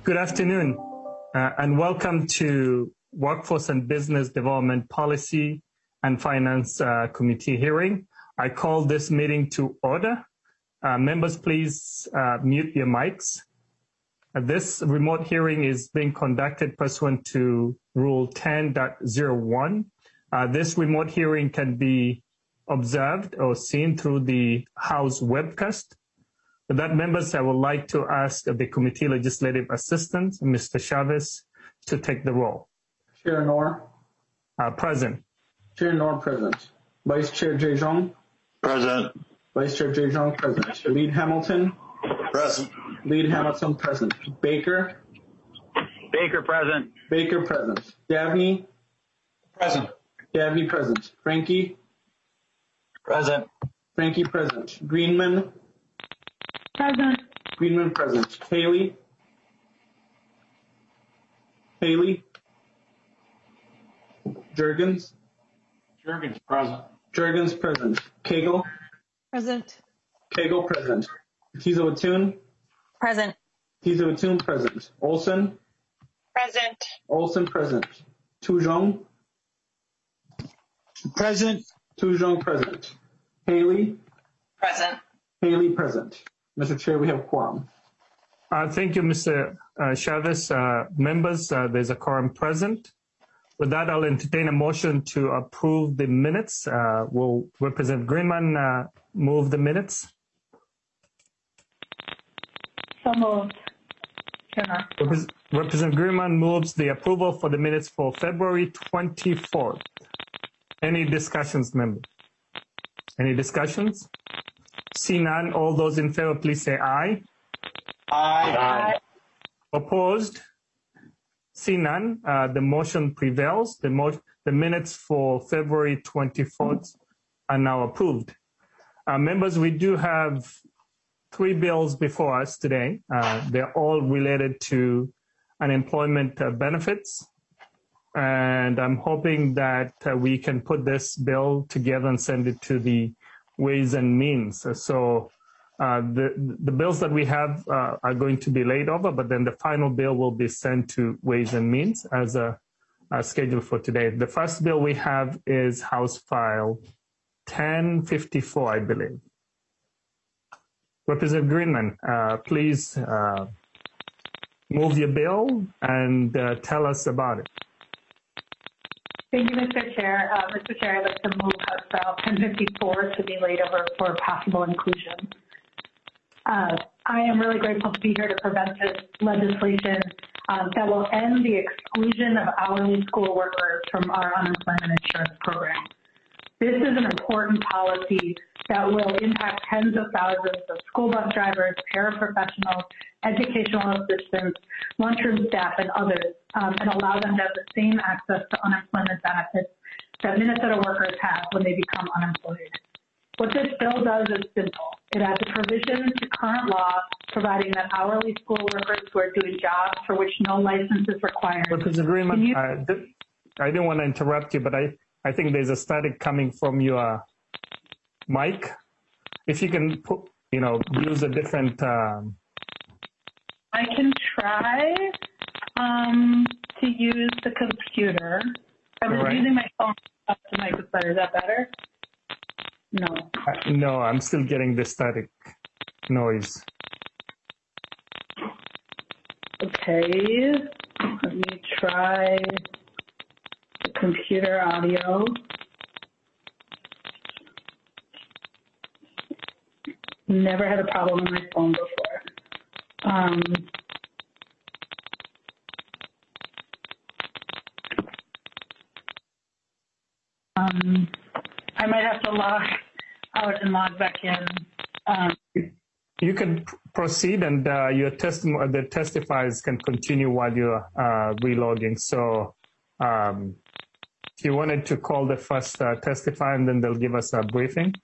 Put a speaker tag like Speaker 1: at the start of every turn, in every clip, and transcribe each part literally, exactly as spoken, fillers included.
Speaker 1: Good afternoon, uh, and welcome to Workforce and Business Development Policy and Finance uh, Committee hearing. I call this meeting to order. Uh, members, please uh, mute your mics. Uh, this remote hearing is being conducted pursuant to Rule ten point oh one. Uh, this remote hearing can be observed or seen through the House webcast. With that, members, I would like to ask the committee legislative assistant, Mister Chavez, to take the roll.
Speaker 2: Chair Noor.
Speaker 1: Uh, present.
Speaker 2: Chair Noor present. Vice Chair Jejong.
Speaker 3: Present.
Speaker 2: Vice Chair Jejong present. Lead Hamilton.
Speaker 3: Present.
Speaker 2: Lead Hamilton present. Baker.
Speaker 3: Baker present.
Speaker 2: Baker present. Dabney.
Speaker 3: Present.
Speaker 2: Dabney present. Frankie.
Speaker 3: Present.
Speaker 2: Frankie present. Greenman.
Speaker 4: Present.
Speaker 2: Greenman present. Haley. Haley. Jurgens.
Speaker 3: Jurgens present.
Speaker 2: Jurgens present. Cagle.
Speaker 4: Present.
Speaker 2: Cagle present. Tizo Atun.
Speaker 4: Present.
Speaker 2: Tizo Atun present. Olson.
Speaker 4: Present.
Speaker 2: Olson present. Tujong.
Speaker 3: Present.
Speaker 2: Tujong present. Haley.
Speaker 4: Present.
Speaker 2: Haley present. Mister Chair, we have quorum.
Speaker 1: Uh, thank you, Mister Uh, Chavez. Uh, members, uh, there's a quorum present. With that, I'll entertain a motion to approve the minutes. Uh, will Representative Greenman uh, move the minutes?
Speaker 4: So moved.
Speaker 1: Repres Representative Greenman moves the approval for the minutes for February twenty-fourth. Any discussions, members? Any discussions? See none. All those in favor, please say aye.
Speaker 3: Aye.
Speaker 4: Aye.
Speaker 1: Opposed? See none. Uh, the motion prevails. The, mo the minutes for February twenty-fourth are now approved. Uh, members, we do have three bills before us today. Uh, they're all related to unemployment uh, benefits. And I'm hoping that uh, we can put this bill together and send it to the Ways and Means. So uh, the, the bills that we have uh, are going to be laid over, but then the final bill will be sent to Ways and Means as a, a schedule for today. The first bill we have is House File ten fifty-four, I believe. Representative Greenman, uh, please uh, move your bill and uh, tell us about it.
Speaker 4: Thank you, Mister Chair. Uh, Mister Chair, I'd like to move House File ten fifty-four to be laid over for possible inclusion. Uh, I am really grateful to be here to present this legislation um, that will end the exclusion of hourly school workers from our unemployment insurance program. This is an important policy that will impact tens of thousands of school bus drivers, paraprofessionals, educational assistants, lunchroom staff, and others, um, and allow them to have the same access to unemployment benefits that Minnesota workers have when they become unemployed. What this bill does is simple. It adds a provision to current law providing that hourly school workers who are doing jobs for which no license is required.
Speaker 1: Representative Greenman, I, I didn't want to interrupt you, but I, I think there's a static coming from your mic. If you can, put, you know, use a different. Um...
Speaker 4: I can try um, to use the computer. I was
Speaker 1: right.
Speaker 4: using my phone up to my computer. Is that better? No.
Speaker 1: Uh, no, I'm still getting the static noise.
Speaker 4: Okay. Let me try the computer audio. Never had a problem on my phone before. Um, um, I might have to log out and log back in. Um,
Speaker 1: you can proceed, and uh, your testimony, the testifiers can continue while you're uh, relogging. So, um, if you wanted to call the first uh, testifier, and then they'll give us a briefing.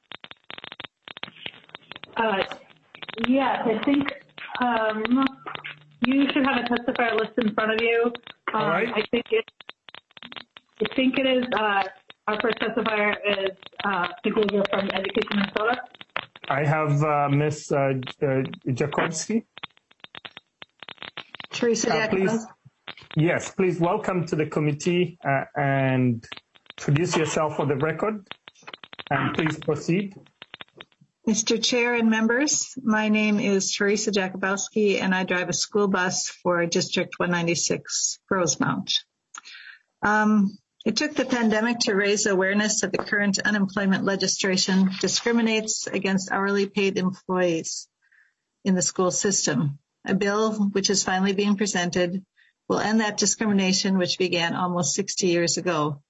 Speaker 4: Uh, yes, I think um, you should have a testifier list in front of you. Um,
Speaker 1: All right.
Speaker 4: I think it. I think it is. Uh, our first testifier is uh, Segovia from Education Minnesota.
Speaker 1: I have uh, Miz Uh, uh, Jakobski.
Speaker 4: Teresa
Speaker 1: Uh, please,
Speaker 4: Jacobowski.
Speaker 1: yes, please welcome to the committee uh, and introduce yourself for the record. And please proceed.
Speaker 5: Mister Chair and members, my name is Teresa Jacobowski, and I drive a school bus for District one ninety-six, Rosemount. Um, it took the pandemic to raise awareness that the current unemployment legislation discriminates against hourly paid employees in the school system. A bill, which is finally being presented, will end that discrimination, which began almost sixty years ago.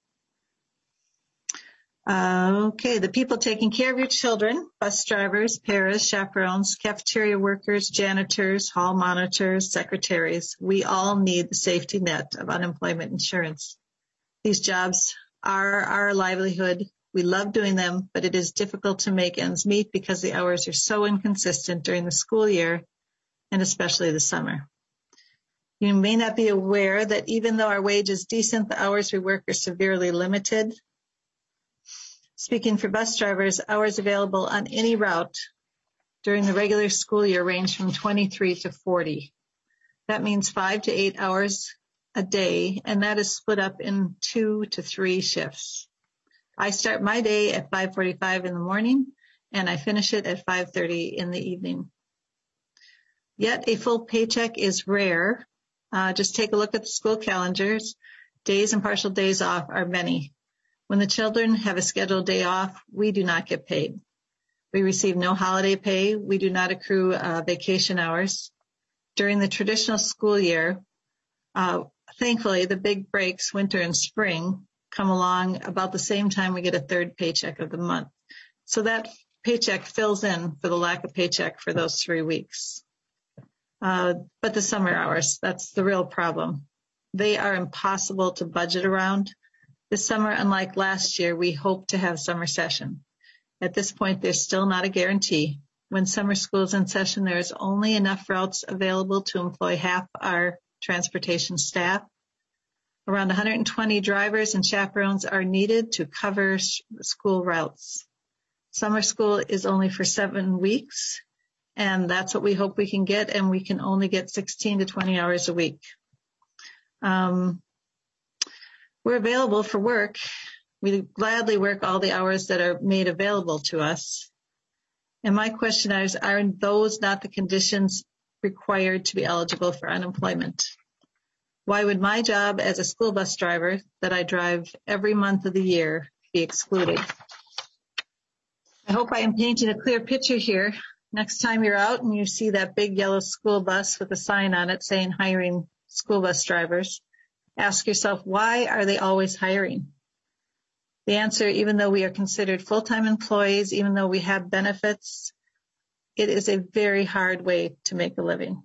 Speaker 5: Uh, okay, the people taking care of your children, bus drivers, paras, chaperones, cafeteria workers, janitors, hall monitors, secretaries, we all need the safety net of unemployment insurance. These jobs are our livelihood. We love doing them, but it is difficult to make ends meet because the hours are so inconsistent during the school year and especially the summer. You may not be aware that even though our wage is decent, the hours we work are severely limited. Speaking for bus drivers, hours available on any route during the regular school year range from twenty-three to forty. That means five to eight hours a day, and that is split up in two to three shifts. I start my day at five forty-five in the morning, and I finish it at five thirty in the evening. Yet a full paycheck is rare. Uh, just take a look at the school calendars. Days and partial days off are many. When the children have a scheduled day off, we do not get paid. We receive no holiday pay. We do not accrue uh, vacation hours. During the traditional school year, uh, thankfully, the big breaks, winter and spring, come along about the same time we get a third paycheck of the month. So that paycheck fills in for the lack of paycheck for those three weeks. Uh, but the summer hours, that's the real problem. They are impossible to budget around. This summer, unlike last year, we hope to have summer session. At this point, there's still not a guarantee. When summer school is in session, there is only enough routes available to employ half our transportation staff. Around one hundred twenty drivers and chaperones are needed to cover school routes. Summer school is only for seven weeks, and that's what we hope we can get, and we can only get sixteen to twenty hours a week. Um, We're available for work. We gladly work all the hours that are made available to us. And my question is, are those not the conditions required to be eligible for unemployment? Why would my job as a school bus driver that I drive every month of the year be excluded? I hope I am painting a clear picture here. Next time you're out and you see that big yellow school bus with a sign on it saying hiring school bus drivers, ask yourself, why are they always hiring? The answer, even though we are considered full-time employees, even though we have benefits, it is a very hard way to make a living.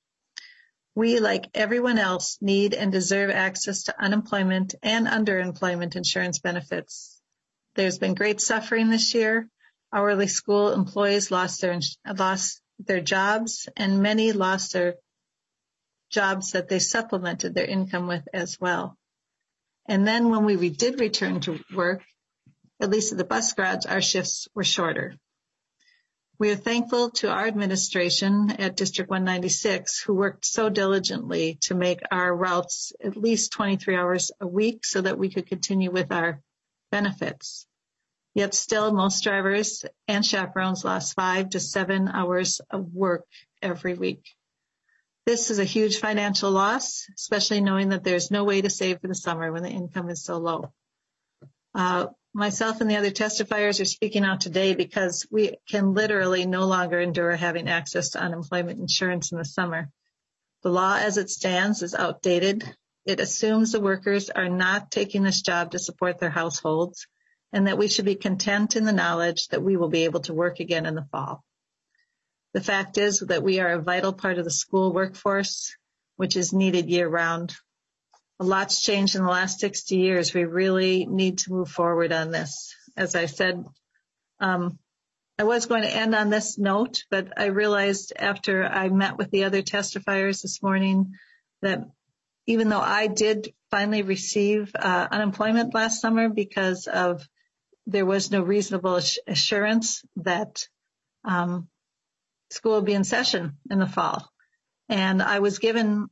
Speaker 5: We, like everyone else, need and deserve access to unemployment and underemployment insurance benefits. There's been great suffering this year. Hourly school employees lost their, lost their jobs, and many lost their jobs that they supplemented their income with as well. And then when we did return to work, at least at the bus garage, our shifts were shorter. We are thankful to our administration at District one ninety-six, who worked so diligently to make our routes at least twenty-three hours a week so that we could continue with our benefits. Yet still, most drivers and chaperones lost five to seven hours of work every week. This is a huge financial loss, especially knowing that there's no way to save for the summer when the income is so low. Uh, myself and the other testifiers are speaking out today because we can literally no longer endure having access to unemployment insurance in the summer. The law as it stands is outdated. It assumes the workers are not taking this job to support their households, and that we should be content in the knowledge that we will be able to work again in the fall. The fact is that we are a vital part of the school workforce, which is needed year-round. A lot's changed in the last sixty years. We really need to move forward on this. As I said, um, I was going to end on this note, but I realized after I met with the other testifiers this morning that even though I did finally receive uh, unemployment last summer because of there was no reasonable assurance that um, school will be in session in the fall. And I was given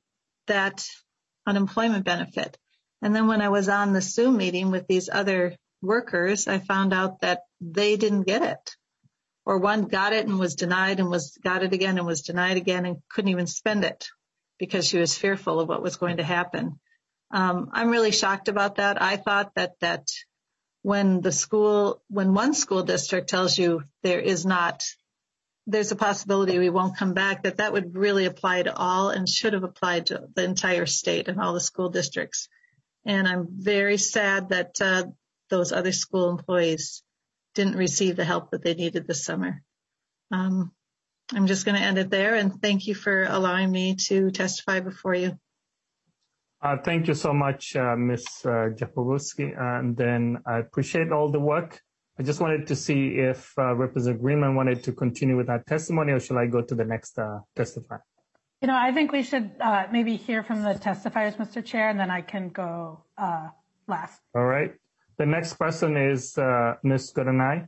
Speaker 5: that unemployment benefit. And then when I was on the Zoom meeting with these other workers, I found out that they didn't get it. Or one got it and was denied and was got it again and was denied again and couldn't even spend it because she was fearful of what was going to happen. Um, I'm really shocked about that. I thought that that when the school, when one school district tells you there is not, there's a possibility we won't come back, that that would really apply to all and should have applied to the entire state and all the school districts. And I'm very sad that uh, those other school employees didn't receive the help that they needed this summer. Um, I'm just going to end it there, and thank you for allowing me to testify before you.
Speaker 1: Uh, thank you so much, uh, Miz Uh, Jakubowski. And then I appreciate all the work. I just wanted to see if uh, Representative Greenman wanted to continue with that testimony, or should I go to the next uh, testifier?
Speaker 6: You know, I think we should uh, maybe hear from the testifiers, Mister Chair, and then I can go uh, last.
Speaker 1: All right. The next person is uh, Miz Godanay.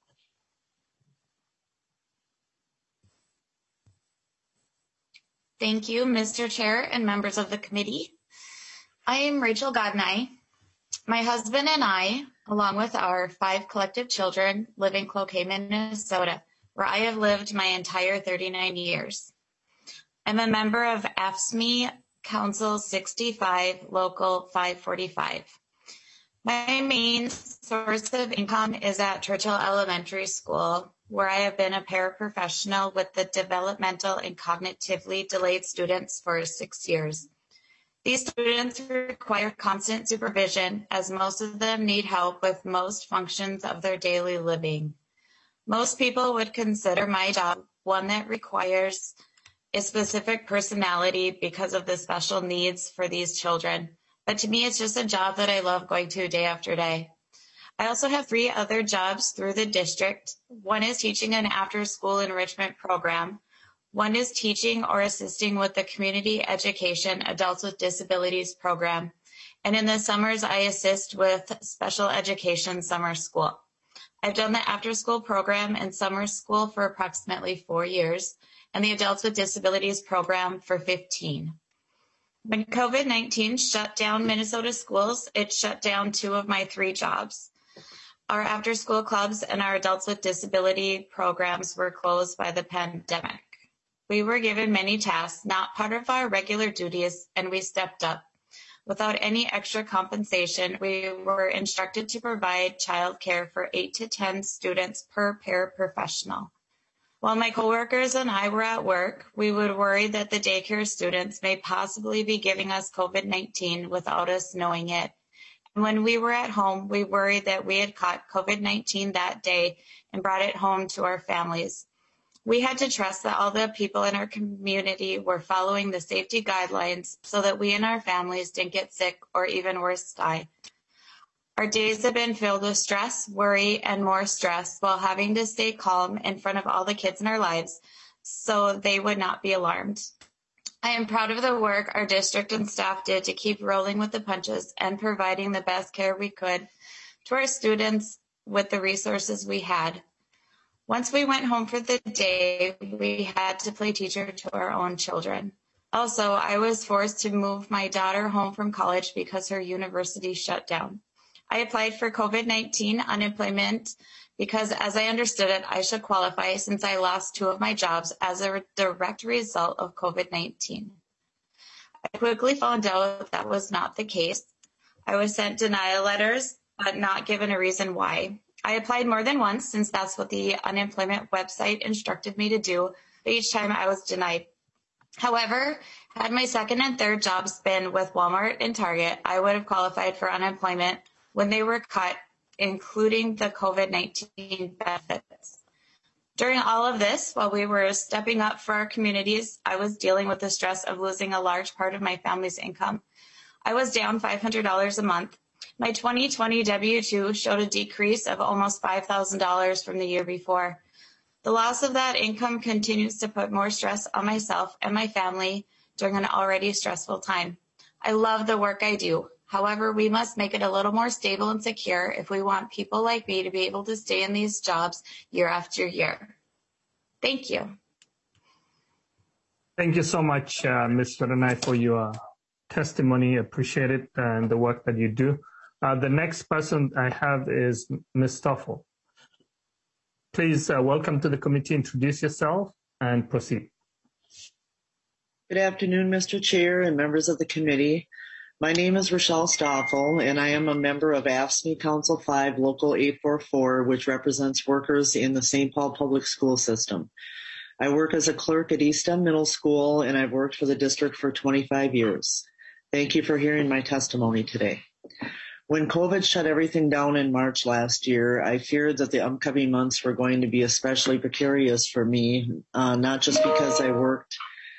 Speaker 7: Thank you, Mister Chair and members of the committee. I am Rachel Godanay. My husband and I, along with our five collective children, live in Cloquet, Minnesota, where I have lived my entire thirty-nine years. I'm a member of A F S C M E Council sixty-five, Local five forty-five. My main source of income is at Churchill Elementary School, where I have been a paraprofessional with the developmental and cognitively delayed students for six years. These students require constant supervision, as most of them need help with most functions of their daily living. Most people would consider my job one that requires a specific personality because of the special needs for these children. But to me, it's just a job that I love going to day after day. I also have three other jobs through the district. One is teaching an after-school enrichment program. One is teaching or assisting with the Community Education Adults with Disabilities program. And in the summers, I assist with Special Education Summer School. I've done the after-school program and summer school for approximately four years, and the Adults with Disabilities program for fifteen. When COVID nineteen shut down Minnesota schools, it shut down two of my three jobs. Our after-school clubs and our Adults with Disability programs were closed by the pandemic. We were given many tasks, not part of our regular duties, and we stepped up. Without any extra compensation, we were instructed to provide childcare for eight to ten students per paraprofessional. While my coworkers and I were at work, we would worry that the daycare students may possibly be giving us COVID nineteen without us knowing it. And when we were at home, we worried that we had caught COVID nineteen that day and brought it home to our families. We had to trust that all the people in our community were following the safety guidelines so that we and our families didn't get sick or even worse, die. Our days have been filled with stress, worry, and more stress while having to stay calm in front of all the kids in our lives so they would not be alarmed. I am proud of the work our district and staff did to keep rolling with the punches and providing the best care we could to our students with the resources we had. Once we went home for the day, we had to play teacher to our own children. Also, I was forced to move my daughter home from college because her university shut down. I applied for COVID nineteen unemployment because, as I understood it, I should qualify since I lost two of my jobs as a direct result of COVID nineteen. I quickly found out that was not the case. I was sent denial letters, but not given a reason why. I applied more than once since that's what the unemployment website instructed me to do, but each time I was denied. However, had my second and third jobs been with Walmart and Target, I would have qualified for unemployment when they were cut, including the COVID nineteen benefits. During all of this, while we were stepping up for our communities, I was dealing with the stress of losing a large part of my family's income. I was down five hundred dollars a month. My twenty twenty W two showed a decrease of almost five thousand dollars from the year before. The loss of that income continues to put more stress on myself and my family during an already stressful time. I love the work I do. However, we must make it a little more stable and secure if we want people like me to be able to stay in these jobs year after year. Thank you.
Speaker 1: Thank you so much, uh, Miz Godanay, for your testimony. Appreciate it and the work that you do. Uh, the next person I have is Miz Stoffel. Please uh, welcome to the committee, introduce yourself and proceed.
Speaker 8: Good afternoon, Mister Chair and members of the committee. My name is Rochelle Stoffel, and I am a member of A F S C M E Council five, Local eight forty-four, which represents workers in the Saint Paul Public School System. I work as a clerk at East End Middle School, and I've worked for the district for twenty-five years. Thank you for hearing my testimony today. When COVID shut everything down in March last year, I feared that the upcoming months were going to be especially precarious for me, uh, not just because I worked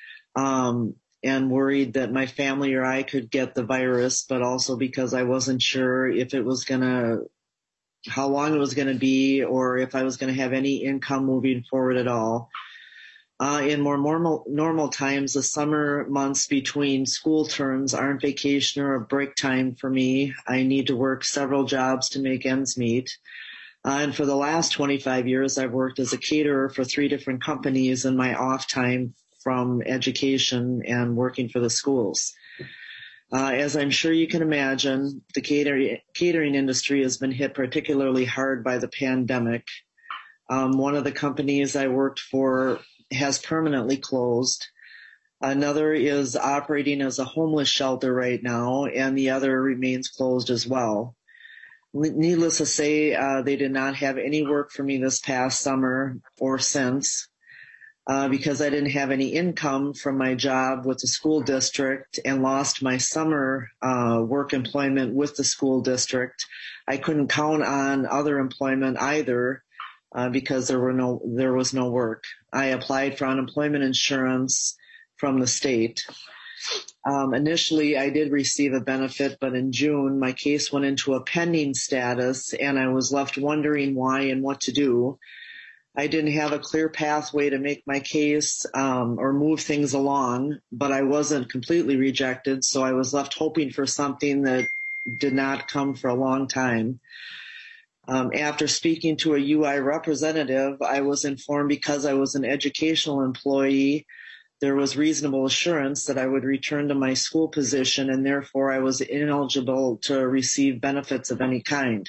Speaker 8: um, and worried that my family or I could get the virus, but also because I wasn't sure if it was going to, how long it was going to be, or if I was going to have any income moving forward at all. Uh, in more normal, normal times, the summer months between school terms aren't vacation or a break time for me. I need to work several jobs to make ends meet. Uh, and for the last twenty-five years, I've worked as a caterer for three different companies in my off time from education and working for the schools. Uh, as I'm sure you can imagine, the catering, catering industry has been hit particularly hard by the pandemic. Um, one of the companies I worked for has permanently closed. Another is operating as a homeless shelter right now, and the other remains closed as well. Needless to say, uh, they did not have any work for me this past summer or since, uh, because I didn't have any income from my job with the school district and lost my summer uh, work employment with the school district. I couldn't count on other employment either, Uh, because there were no, there was no work. I applied for unemployment insurance from the state. Um, initially, I did receive a benefit, but in June, my case went into a pending status, and I was left wondering why and what to do. I didn't have a clear pathway to make my case um, or move things along, but I wasn't completely rejected, so I was left hoping for something that did not come for a long time. Um, after speaking to a U I representative, I was informed because I was an educational employee, there was reasonable assurance that I would return to my school position, and therefore I was ineligible to receive benefits of any kind.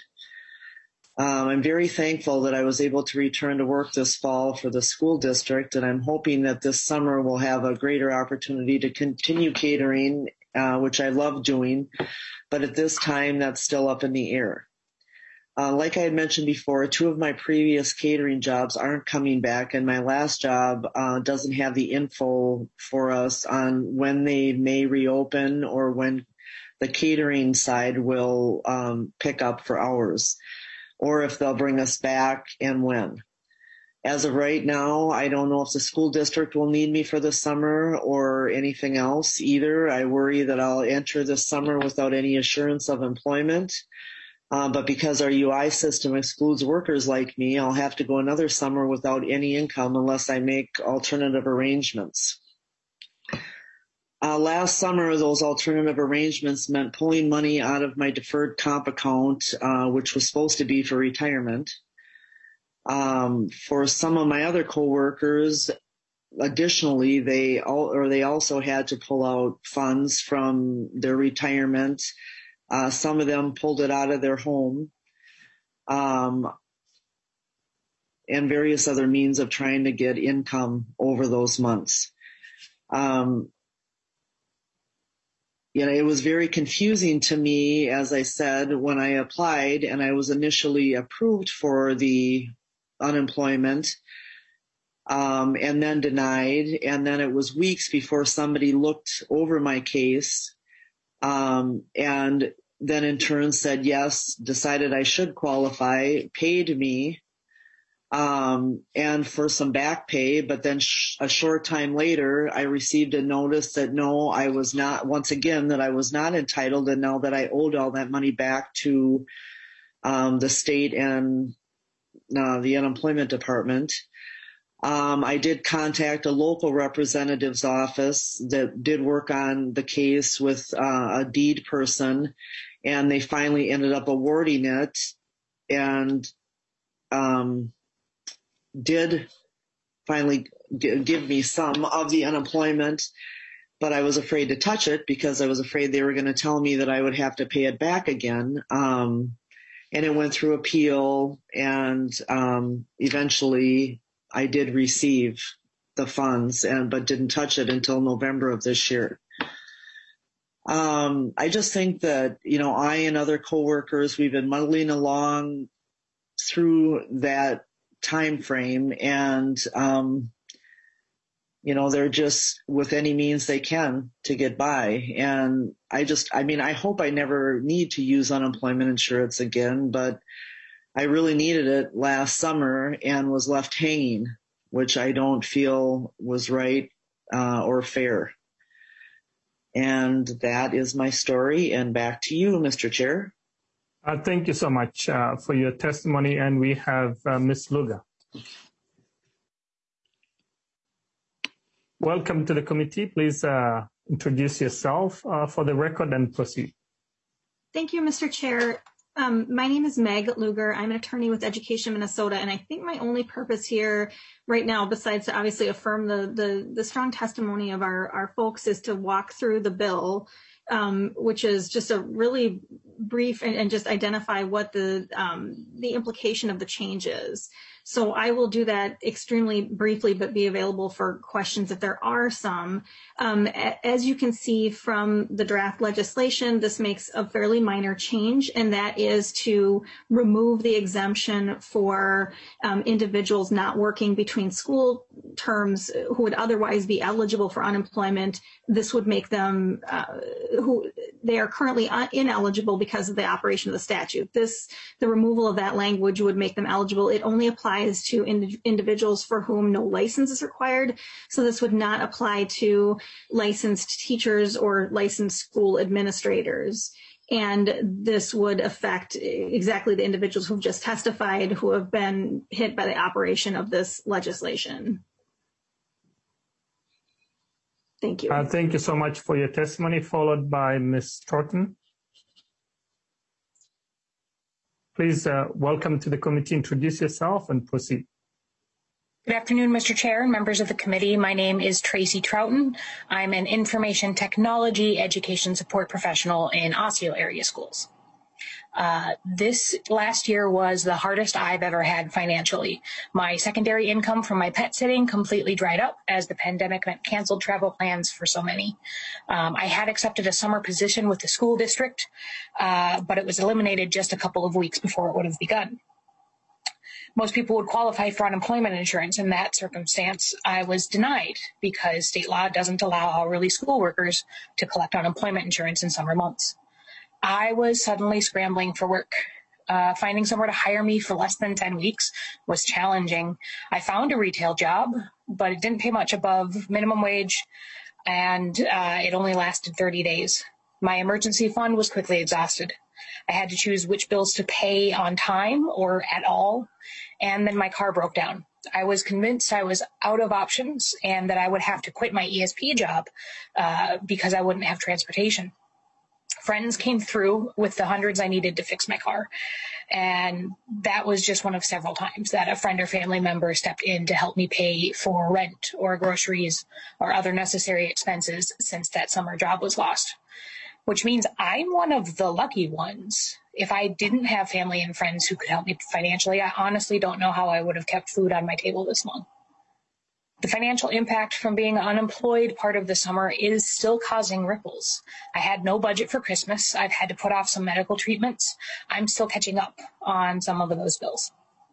Speaker 8: Um, I'm very thankful that I was able to return to work this fall for the school district, and I'm hoping that this summer we'll have a greater opportunity to continue catering, uh, which I love doing, but at this time that's still up in the air. Uh, like I had mentioned before, two of my previous catering jobs aren't coming back, and my last job uh, doesn't have the info for us on when they may reopen or when the catering side will um, pick up for hours, or if they'll bring us back and when. As of right now, I don't know if the school district will need me for the summer or anything else either. I worry that I'll enter this summer without any assurance of employment. Uh, but because our U I system excludes workers like me, I'll have to go another summer without any income unless I make alternative arrangements. Uh, last summer, those alternative arrangements meant pulling money out of my deferred comp account, uh, which was supposed to be for retirement. Um, for some of my other coworkers, additionally, they all, or they also had to pull out funds from their retirement. Uh, some of them pulled it out of their home, um, and various other means of trying to get income over those months. Um, you know, it was very confusing to me, as I said, when I applied and I was initially approved for the unemployment, um, and then denied. And then it was weeks before somebody looked over my case, um, and then in turn said yes, decided I should qualify, paid me, um, and for some back pay. But then sh- a short time later, I received a notice that no, I was not, once again, that I was not entitled, and now that I owed all that money back to um, the state and uh, the unemployment department. Um, I did contact a local representative's office that did work on the case with uh, a deed person, and they finally ended up awarding it and um, did finally g- give me some of the unemployment. but I was afraid to touch it because I was afraid they were going to tell me that I would have to pay it back again. Um, and it went through appeal, and um, eventually I did receive the funds, and but didn't touch it until November of this year. Um, I just think that, you know, I and other coworkers, we've been muddling along through that time frame, and um, you know, they're just with any means they can to get by. And I just, I mean, I hope I never need to use unemployment insurance again, but I really needed it last summer and was left hanging, which I don't feel was right uh, or fair. And that is my story. And back to you, Mister Chair.
Speaker 1: Uh, thank you so much uh, for your testimony. And we have uh, Miz Lugar. Welcome to the committee. Please uh, introduce yourself uh, for the record and proceed.
Speaker 9: Thank you, Mister Chair. Um, my name is Meg Lugar. I'm an attorney with Education Minnesota, and I think my only purpose here right now, besides to obviously affirm the the, the strong testimony of our, our folks, is to walk through the bill, um, which is just a really brief and, and just identify what the um, the implication of the change is. So I will do that extremely briefly, but be available for questions if there are some. Um, as you can see from the draft legislation, this makes a fairly minor change, and that is to remove the exemption for um, individuals not working between school terms who would otherwise be eligible for unemployment. This would make them, uh, who they are currently ineligible because of the operation of the statute. This, the removal of that language would make them eligible. It only applies to ind- individuals for whom no license is required. So this would not apply to licensed teachers or licensed school administrators. And this would affect exactly the individuals who've just testified who have been hit by the operation of this legislation. Thank you.
Speaker 1: Uh, thank you so much for your testimony, followed by Miz Thornton. Please uh, welcome to the committee. Introduce yourself and proceed.
Speaker 10: Good afternoon, Mister Chair and members of the committee. My name is Tracy Troughton. I'm an information technology education support professional in Osseo area schools. Uh, this last year was the hardest I've ever had financially. My secondary income from my pet sitting completely dried up as the pandemic meant canceled travel plans for so many. Um, I had accepted a summer position with the school district, uh, but it was eliminated just a couple of weeks before it would have begun. Most people would qualify for unemployment insurance. In that circumstance, I was denied because state law doesn't allow hourly school workers to collect unemployment insurance in summer months. I was suddenly scrambling for work. Uh, finding somewhere to hire me for less than ten weeks was challenging. I found a retail job, but it didn't pay much above minimum wage, and uh, it only lasted thirty days. My emergency fund was quickly exhausted. I had to choose which bills to pay on time or at all, and then my car broke down. I was convinced I was out of options and that I would have to quit my E S P job uh, because I wouldn't have transportation. Friends came through with the hundreds I needed to fix my car. And that was just one of several times that a friend or family member stepped in to help me pay for rent or groceries or other necessary expenses since that summer job was lost. Which means I'm one of the lucky ones. If I didn't have family and friends who could help me financially, I honestly don't know how I would have kept food on my table this long. The financial impact from being unemployed part of the summer is still causing ripples. I had no budget for Christmas. I've had to put off some medical treatments. I'm still catching up on some of those bills.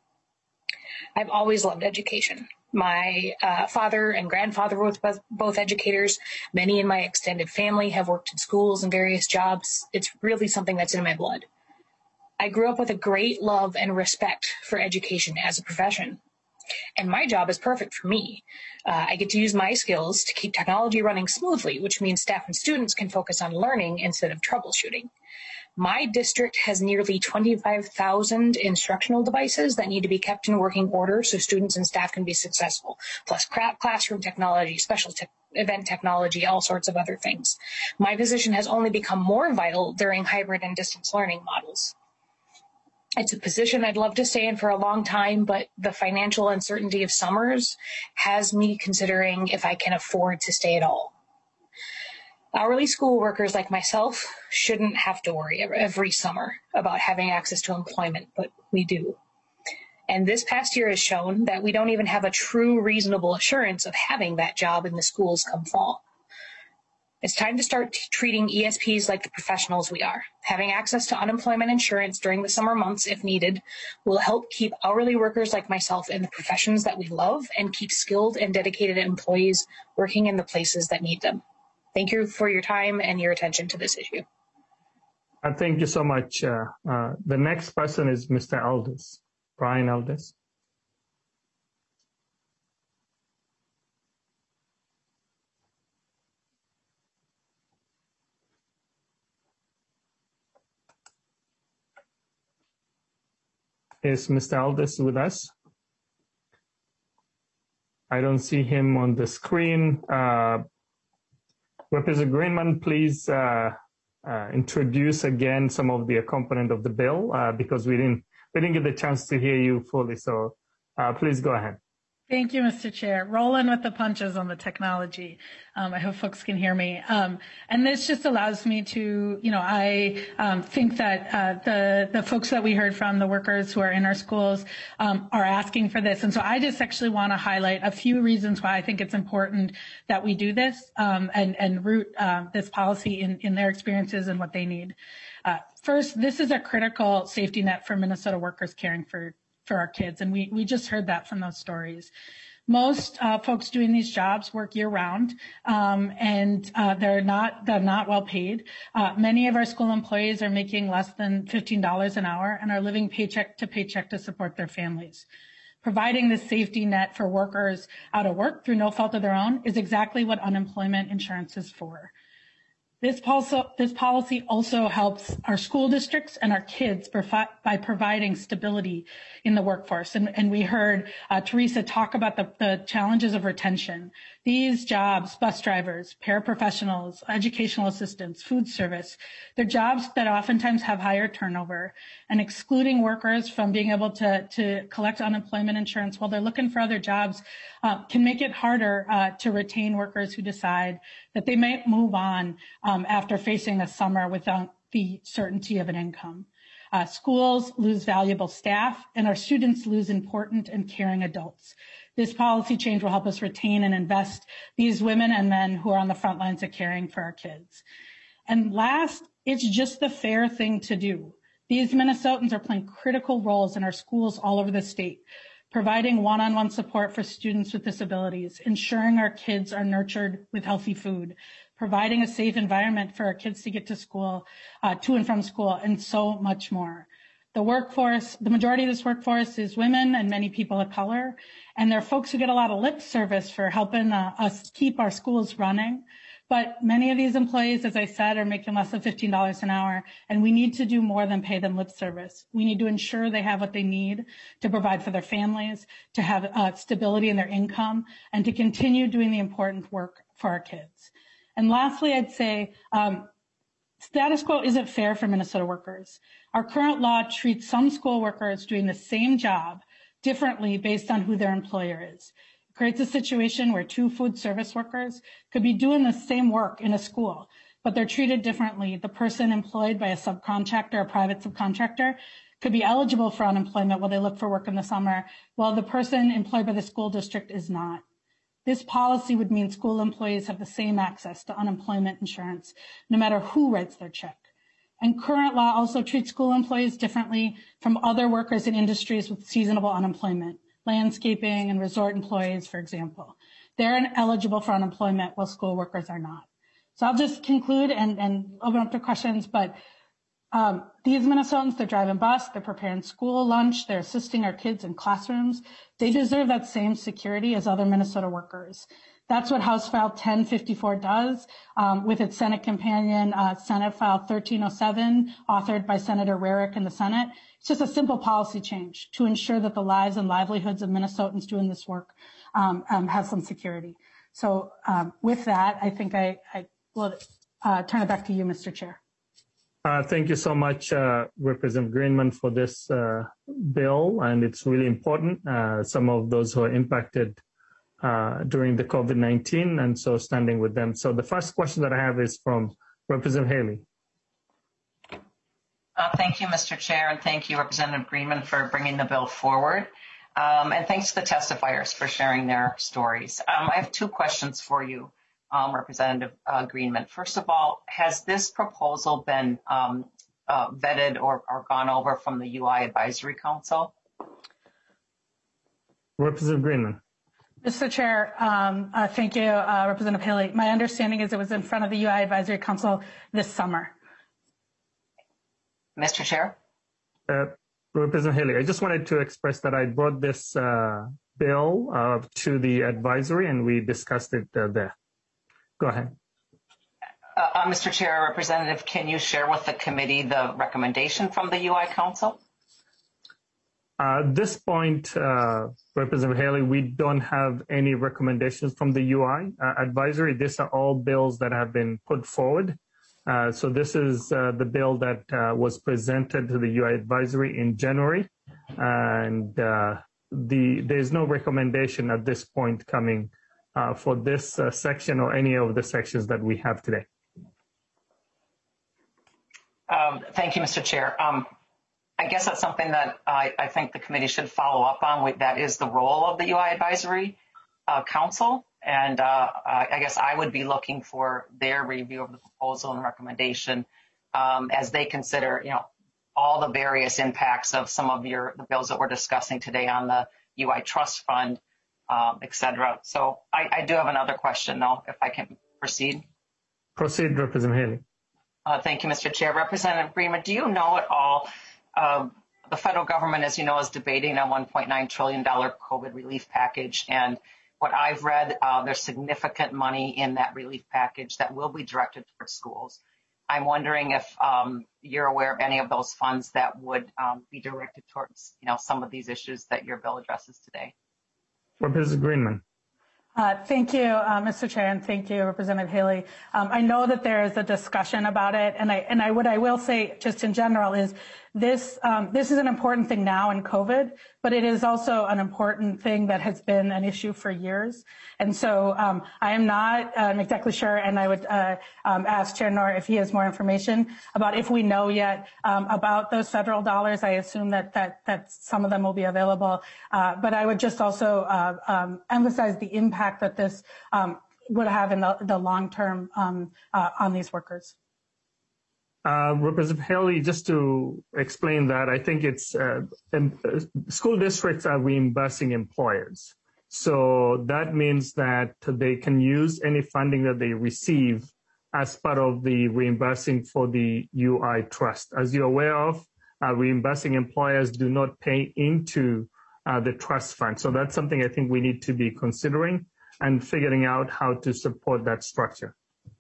Speaker 10: I've always loved education. My uh, father and grandfather were both, both educators. Many in my extended family have worked in schools and various jobs. It's really something that's in my blood. I grew up with a great love and respect for education as a profession. And my job is perfect for me. Uh, I get to use my skills to keep technology running smoothly, which means staff and students can focus on learning instead of troubleshooting. My district has nearly twenty-five thousand instructional devices that need to be kept in working order so students and staff can be successful, plus classroom technology, special te- event technology, all sorts of other things. My position has only become more vital during hybrid and distance learning models. It's a position I'd love to stay in for a long time, but the financial uncertainty of summers has me considering if I can afford to stay at all. Hourly school workers like myself shouldn't have to worry every summer about having access to employment, but we do. And this past year has shown that we don't even have a true reasonable assurance of having that job in the schools come fall. It's time to start t- treating E S Ps like the professionals we are. Having access to unemployment insurance during the summer months, if needed, will help keep hourly workers like myself in the professions that we love and keep skilled and dedicated employees working in the places that need them. Thank you for your time and your attention to this issue.
Speaker 1: Uh, thank you so much. Uh, uh, the next person is Mister Aldis, Brian Aldis. Is Mister Aldis with us? I don't see him on the screen. Uh, Representative Greenman, please uh, uh, introduce again some of the component of the bill uh, because we didn't we didn't get the chance to hear you fully. So uh, please go ahead.
Speaker 6: Thank you, Mister Chair. Rolling with the punches on the technology. Um, I hope folks can hear me. Um, and this just allows me to, you know, I um, think that uh, the the folks that we heard from, the workers who are in our schools, um, are asking for this. And so I just actually want to highlight a few reasons why I think it's important that we do this um, and, and root uh, this policy in, in their experiences and what they need. Uh, first, this is a critical safety net for Minnesota workers caring for for our kids. And we, we just heard that from those stories. Most uh, folks doing these jobs work year round, um, and uh, they're not they're not well paid. Uh, many of our school employees are making less than fifteen dollars an hour and are living paycheck to paycheck to support their families. Providing this safety net for workers out of work through no fault of their own is exactly what unemployment insurance is for. This policy, this policy also helps our school districts and our kids by providing stability in the workforce. And, and we heard uh, Teresa talk about the, the challenges of retention. These jobs, bus drivers, paraprofessionals, educational assistants, food service, they're jobs that oftentimes have higher turnover, and excluding workers from being able to, to collect unemployment insurance while they're looking for other jobs uh, can make it harder uh, to retain workers who decide that they might move on um, after facing a summer without the certainty of an income. Uh, schools lose valuable staff, and our students lose important and caring adults. This policy change will help us retain and invest these women and men who are on the front lines of caring for our kids. And last, it's just the fair thing to do. These Minnesotans are playing critical roles in our schools all over the state, providing one-on-one support for students with disabilities, ensuring our kids are nurtured with healthy food, providing a safe environment for our kids to get to school, uh, to and from school, and so much more. The workforce, the majority of this workforce is women and many people of color, and they're folks who get a lot of lip service for helping uh, us keep our schools running. But many of these employees, as I said, are making less than fifteen dollars an hour, and we need to do more than pay them lip service. We need to ensure they have what they need to provide for their families, to have uh, stability in their income, and to continue doing the important work for our kids. And lastly, I'd say um, status quo isn't fair for Minnesota workers. Our current law treats some school workers doing the same job differently based on who their employer is. It creates a situation where two food service workers could be doing the same work in a school, but they're treated differently. The person employed by a subcontractor, a private subcontractor, could be eligible for unemployment while they look for work in the summer, while the person employed by the school district is not. This policy would mean school employees have the same access to unemployment insurance, no matter who writes their check. And current law also treats school employees differently from other workers in industries with seasonal unemployment, landscaping and resort employees, for example. They're ineligible for unemployment while school workers are not. So I'll just conclude and, and open up to questions, but um, these Minnesotans, they're driving bus, they're preparing school lunch, they're assisting our kids in classrooms. They deserve that same security as other Minnesota workers. That's what House File ten fifty-four does um, with its Senate companion, uh, Senate File thirteen oh seven, authored by Senator Rarick in the Senate. It's just a simple policy change to ensure that the lives and livelihoods of Minnesotans doing this work um, um, have some security. So um, with that, I think I, I will uh, turn it back to you, Mister Chair.
Speaker 1: Uh, thank you so much, uh, Representative Greenman, for this uh, bill, and it's really important. Uh, some of those who are impacted uh, during the COVID nineteen, and so standing with them. So the first question that I have is from Representative Haley.
Speaker 11: Uh, thank you, Mister Chair, and thank you, Representative Greenman, for bringing the bill forward. Um, and thanks to the testifiers for sharing their stories. Um, I have two questions for you, um, Representative uh, Greenman. First of all, has this proposal been um, uh, vetted or, or gone over from the U I Advisory Council?
Speaker 1: Representative Greenman.
Speaker 6: Mister Chair, um, uh, thank you, uh, Representative Haley. My understanding is it was in front of the U I Advisory Council this summer.
Speaker 11: Mister Chair?
Speaker 1: Uh, Representative Haley, I just wanted to express that I brought this uh, bill uh, to the advisory and we discussed it uh, there. Go ahead.
Speaker 11: Uh, uh, Mister Chair, Representative, can you share with the committee the recommendation from the U I Council?
Speaker 1: Uh, at this point, uh, Representative Haley, we don't have any recommendations from the U I uh, advisory. These are all bills that have been put forward. Uh, so this is uh, the bill that uh, was presented to the U I advisory in January, and uh, the there's no recommendation at this point coming uh, for this uh, section or any of the sections that we have today.
Speaker 11: Um, thank you, Mister Chair. Um, I guess that's something that I, I think the committee should follow up on. That is the role of the U I Advisory uh, Council. And uh, I guess I would be looking for their review of the proposal and recommendation um, as they consider, you know, all the various impacts of some of your the bills that we're discussing today on the U I Trust Fund, um, et cetera. So I, I do have another question, though, if I can proceed.
Speaker 1: Proceed, Representative Haley.
Speaker 11: Uh, thank you, Mister Chair. Representative Greenman, do you know at all, uh, the federal government, as you know, is debating a one point nine trillion dollars COVID relief package, and what I've read, uh, there's significant money in that relief package that will be directed towards schools. I'm wondering if um, you're aware of any of those funds that would um, be directed towards, you know, some of these issues that your bill addresses today.
Speaker 1: Representative Greenman.
Speaker 6: Uh, thank you, uh, Mister Chair, and thank you, Representative Haley. Um, I know that there is a discussion about it, and I and I what I will say, just in general, is this um, this is an important thing now in COVID, but it is also an important thing that has been an issue for years. And so um, I am not um, exactly sure, and I would uh, um, ask Chair Noor if he has more information about if we know yet um, about those federal dollars. I assume that that that some of them will be available, uh, but I would just also uh, um, emphasize the impact that this um, would have in the, the long term um, uh, on these workers.
Speaker 1: Uh, Representative Haley, just to explain that, I think it's uh, um, school districts are reimbursing employers. So that means that they can use any funding that they receive as part of the reimbursing for the U I Trust. As you're aware of, uh, reimbursing employers do not pay into uh, the trust fund. So that's something I think we need to be considering and figuring out how to support that structure.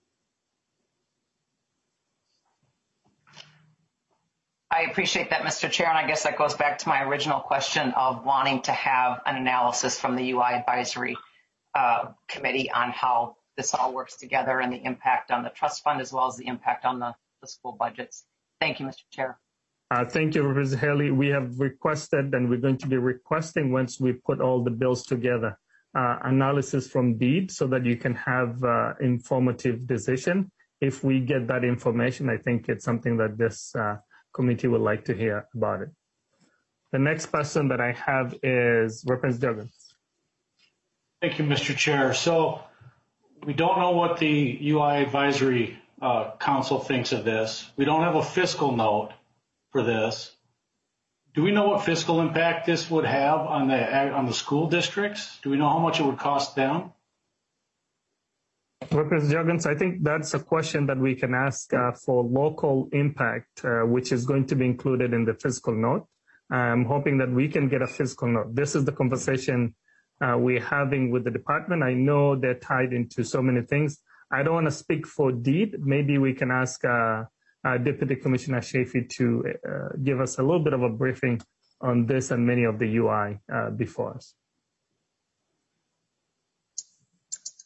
Speaker 11: I appreciate that, Mister Chair, and I guess that goes back to my original question of wanting to have an analysis from the U I Advisory uh, Committee on how this all works together and the impact on the trust fund as well as the impact on the, the school budgets. Thank you, Mister Chair.
Speaker 1: Uh, thank you, Representative Haley. We have requested, and we're going to be requesting once we put all the bills together, uh, analysis from DEED so that you can have uh, informative decision. If we get that information, I think it's something that this uh, committee would like to hear about it. The next person that I have is Representative Juggins.
Speaker 3: Thank you, Mister Chair. So we don't know what the U I Advisory uh, Council thinks of this. We don't have a fiscal note for this. Do we know what fiscal impact this would have on the on the school districts? Do we know how much it would cost them?
Speaker 1: Representative Juggins, I think that's a question that we can ask uh, for local impact, uh, which is going to be included in the fiscal note. I'm hoping that we can get a fiscal note. This is the conversation uh, we're having with the department. I know they're tied into so many things. I don't want to speak for DEED. Maybe we can ask uh, uh, Deputy Commissioner Chafee to uh, give us a little bit of a briefing on this and many of the U I uh, before us.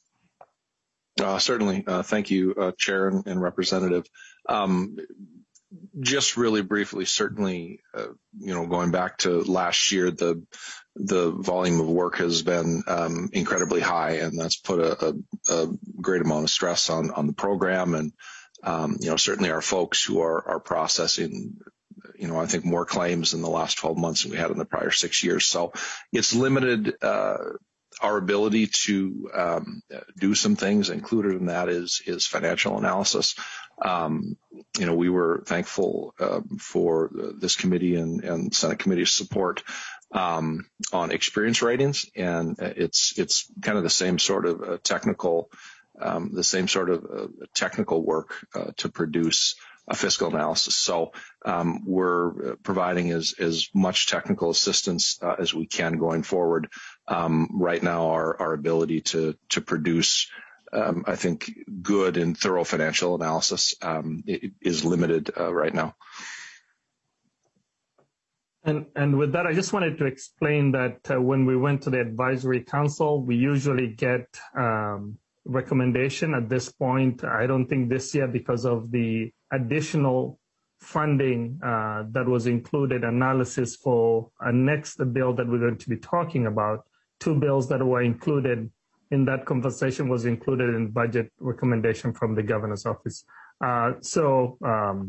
Speaker 12: Uh, certainly. Uh, thank you, uh, Chair and, and Representative. Um, just really briefly, certainly, uh, you know, going back to last year, the the volume of work has been um, incredibly high, and that's put a, a, a great amount of stress on on the program. And um, you know, certainly our folks who are are processing, you know, I think more claims in the last twelve months than we had in the prior six years. So it's limited uh, our ability to um, do some things. Included in that is is financial analysis. Um, you know, we were thankful uh, for this committee and, and Senate committee's support um, on experience ratings, and it's it's kind of the same sort of uh, technical, um, the same sort of uh, technical work uh, to produce a fiscal analysis. So um, we're providing as as much technical assistance uh, as we can going forward. Um, right now, our our ability to to produce Um, I think good and thorough financial analysis um, is limited uh, right now.
Speaker 1: And, and with that, I just wanted to explain that uh, when we went to the advisory council, we usually get um, recommendation at this point. I don't think this year, because of the additional funding uh, that was included, analysis for a next bill that we're going to be talking about, two bills that were included in that conversation was included in budget recommendation from the governor's office. Uh, so, um,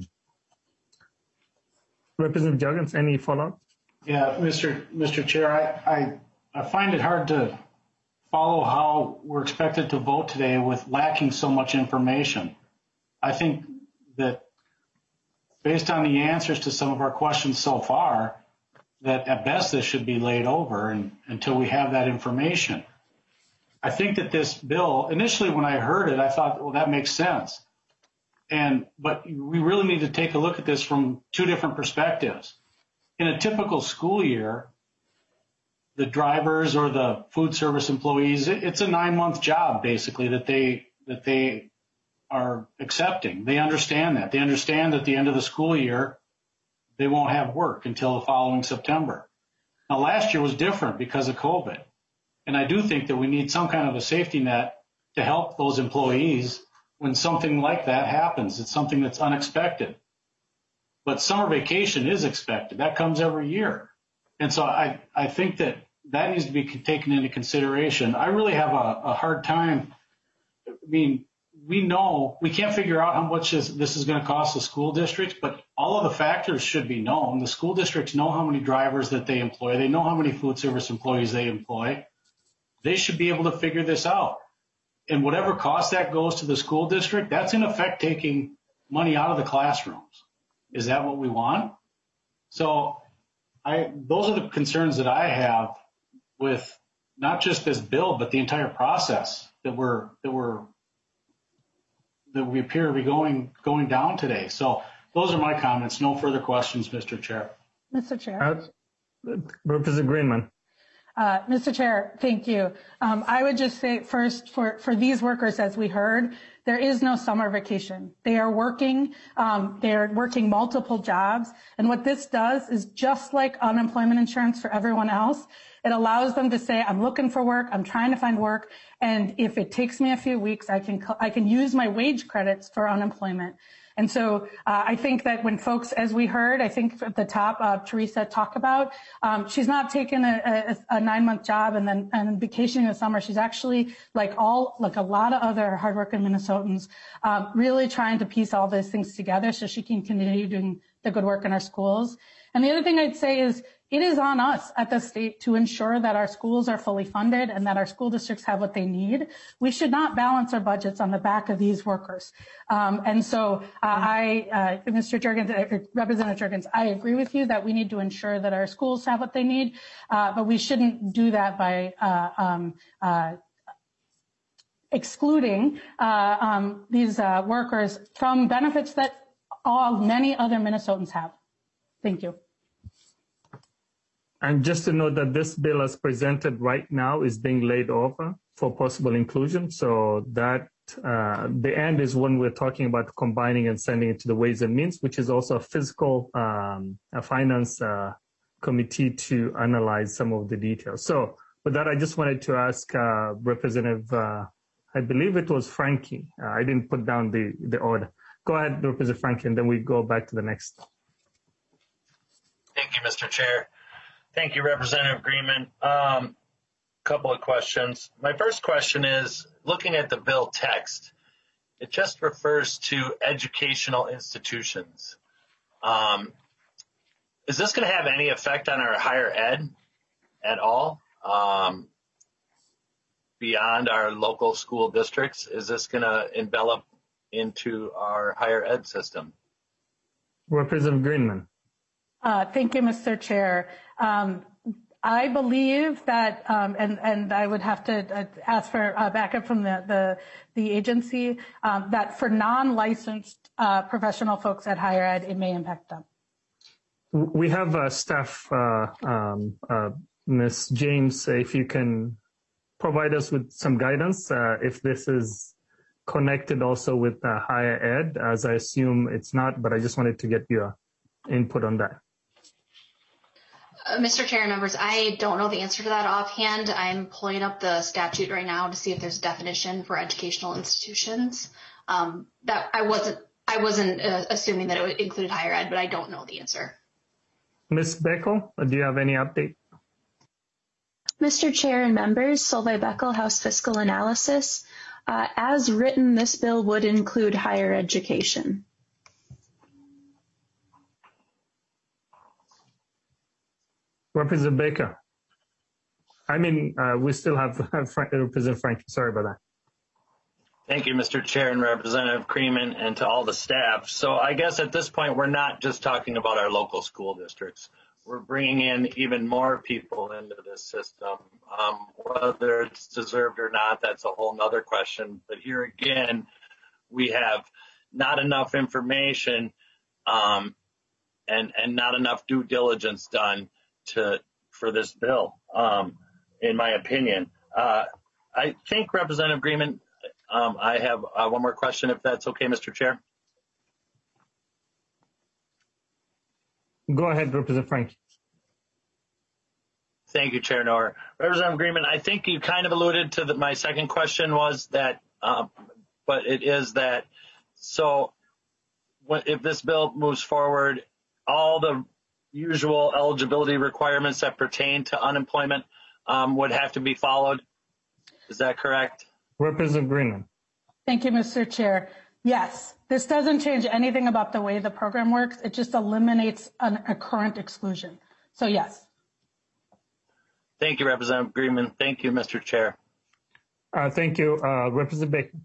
Speaker 1: Representative Juggins, any follow-up?
Speaker 3: Yeah, Mister Mister Chair, I, I I find it hard to follow how we're expected to vote today with lacking so much information. I think that based on the answers to some of our questions so far, that at best this should be laid over and, until we have that information. I think that this bill, initially when I heard it, I thought, well, that makes sense. And, but we really need to take a look at this from two different perspectives. In a typical school year, the drivers or the food service employees, it's a nine month job basically that they, that they are accepting. They understand that. They understand that at the end of the school year, they won't have work until the following September. Now last year was different because of COVID. And I do think that we need some kind of a safety net to help those employees when something like that happens. It's something that's unexpected. But summer vacation is expected. That comes every year. And so I, I think that that needs to be taken into consideration. I really have a, a hard time. I mean, we know we can't figure out how much this, this is going to cost the school districts, but all of the factors should be known. The school districts know how many drivers that they employ. They know how many food service employees they employ. They should be able to figure this out. And whatever cost that goes to the school district, that's in effect taking money out of the classrooms. Is that what we want? So I, those are the concerns that I have with not just this bill, but the entire process that we're, that we're, that we appear to be going, going down today. So those are my comments. No further questions, Mister Chair.
Speaker 6: Mister Chair.
Speaker 1: Uh, Representative Greenman.
Speaker 6: Uh, Mister Chair, thank you. Um, I would just say first, for, for these workers, as we heard, there is no summer vacation. They are working, um, they are working multiple jobs. And what this does is just like unemployment insurance for everyone else, it allows them to say, I'm looking for work, I'm trying to find work, and if it takes me a few weeks, I can, I can use my wage credits for unemployment. And so uh, I think that when folks, as we heard, I think at the top, uh, Teresa talked about, um, she's not taking a, a, a nine-month job and then and vacationing in the summer. She's actually, like all, like a lot of other hardworking Minnesotans, um, really trying to piece all these things together so she can continue doing the good work in our schools. And the other thing I'd say is it is on us at the state to ensure that our schools are fully funded and that our school districts have what they need. We should not balance our budgets on the back of these workers. Um, and so uh, I, uh, Mister Juergens, uh, Representative Juergens, I agree with you that we need to ensure that our schools have what they need, uh, but we shouldn't do that by uh, um, uh, excluding uh, um, these uh, workers from benefits that all many other Minnesotans have. Thank you.
Speaker 1: And just to note that this bill as presented right now is being laid over for possible inclusion. So that uh, the end is when we're talking about combining and sending it to the Ways and Means, which is also a fiscal um, a finance uh, committee to analyze some of the details. So with that, I just wanted to ask uh, Representative, uh, I believe it was Frankie. Uh, I didn't put down the, the order. Go ahead, Representative Franklin, then we go back to the next.
Speaker 13: Thank you, Mister Chair. Thank you, Representative Greenman. Um, couple of questions. My first question is, looking at the bill text, it just refers to educational institutions. Um, is this going to have any effect on our higher ed at all, um, beyond our local school districts? Is this going to envelop into our higher ed system?
Speaker 1: Representative Greenman.
Speaker 6: Uh, thank you, Mister Chair. Um, I believe that, um, and, and I would have to uh, ask for uh, backup from the, the, the agency, um, that for non-licensed uh, professional folks at higher ed, it may impact them.
Speaker 1: We have uh, staff, uh, um, uh, Miz James, if you can provide us with some guidance, uh, if this is connected also with uh, higher ed, as I assume it's not, but I just wanted to get your input on that.
Speaker 14: Uh, Mister Chair and members, I don't know the answer to that offhand. I'm pulling up the statute right now to see if there's a definition for educational institutions. Um, that I wasn't, I wasn't uh, assuming that it included higher ed, but I don't know the answer.
Speaker 1: Miz Beckel, do you have any update?
Speaker 15: Mister Chair and members, Solveig Beckel, House Fiscal Analysis. Uh, as written, this bill would include higher education.
Speaker 1: Representative Baker. I mean, uh, we still have, have Frank, Representative Frank. Sorry about that.
Speaker 13: Thank you, Mister Chair and Representative Creeman, and to all the staff. So I guess at this point, we're not just talking about our local school districts. We're bringing in even more people into this system. Um, whether it's deserved or not, that's a whole nother question. But here again, we have not enough information um, and, and not enough due diligence done to for this bill, um, in my opinion. Uh, I think, Representative Greenman, um, I have uh, one more question, if that's okay, Mister Chair.
Speaker 1: Go ahead, Representative Frank.
Speaker 13: Thank you, Chair Noer. Representative Greenman, I think you kind of alluded to the, my second question was that, um, but it is that, so what, if this bill moves forward, all the usual eligibility requirements that pertain to unemployment um, would have to be followed. Is that correct?
Speaker 1: Representative Greenman.
Speaker 6: Thank you, Mister Chair. Yes, this doesn't change anything about the way the program works. It just eliminates an, a current exclusion. So yes.
Speaker 13: Thank you, Representative Greenman. Thank you, Mister Chair.
Speaker 1: Uh, thank you, uh, Representative Baker.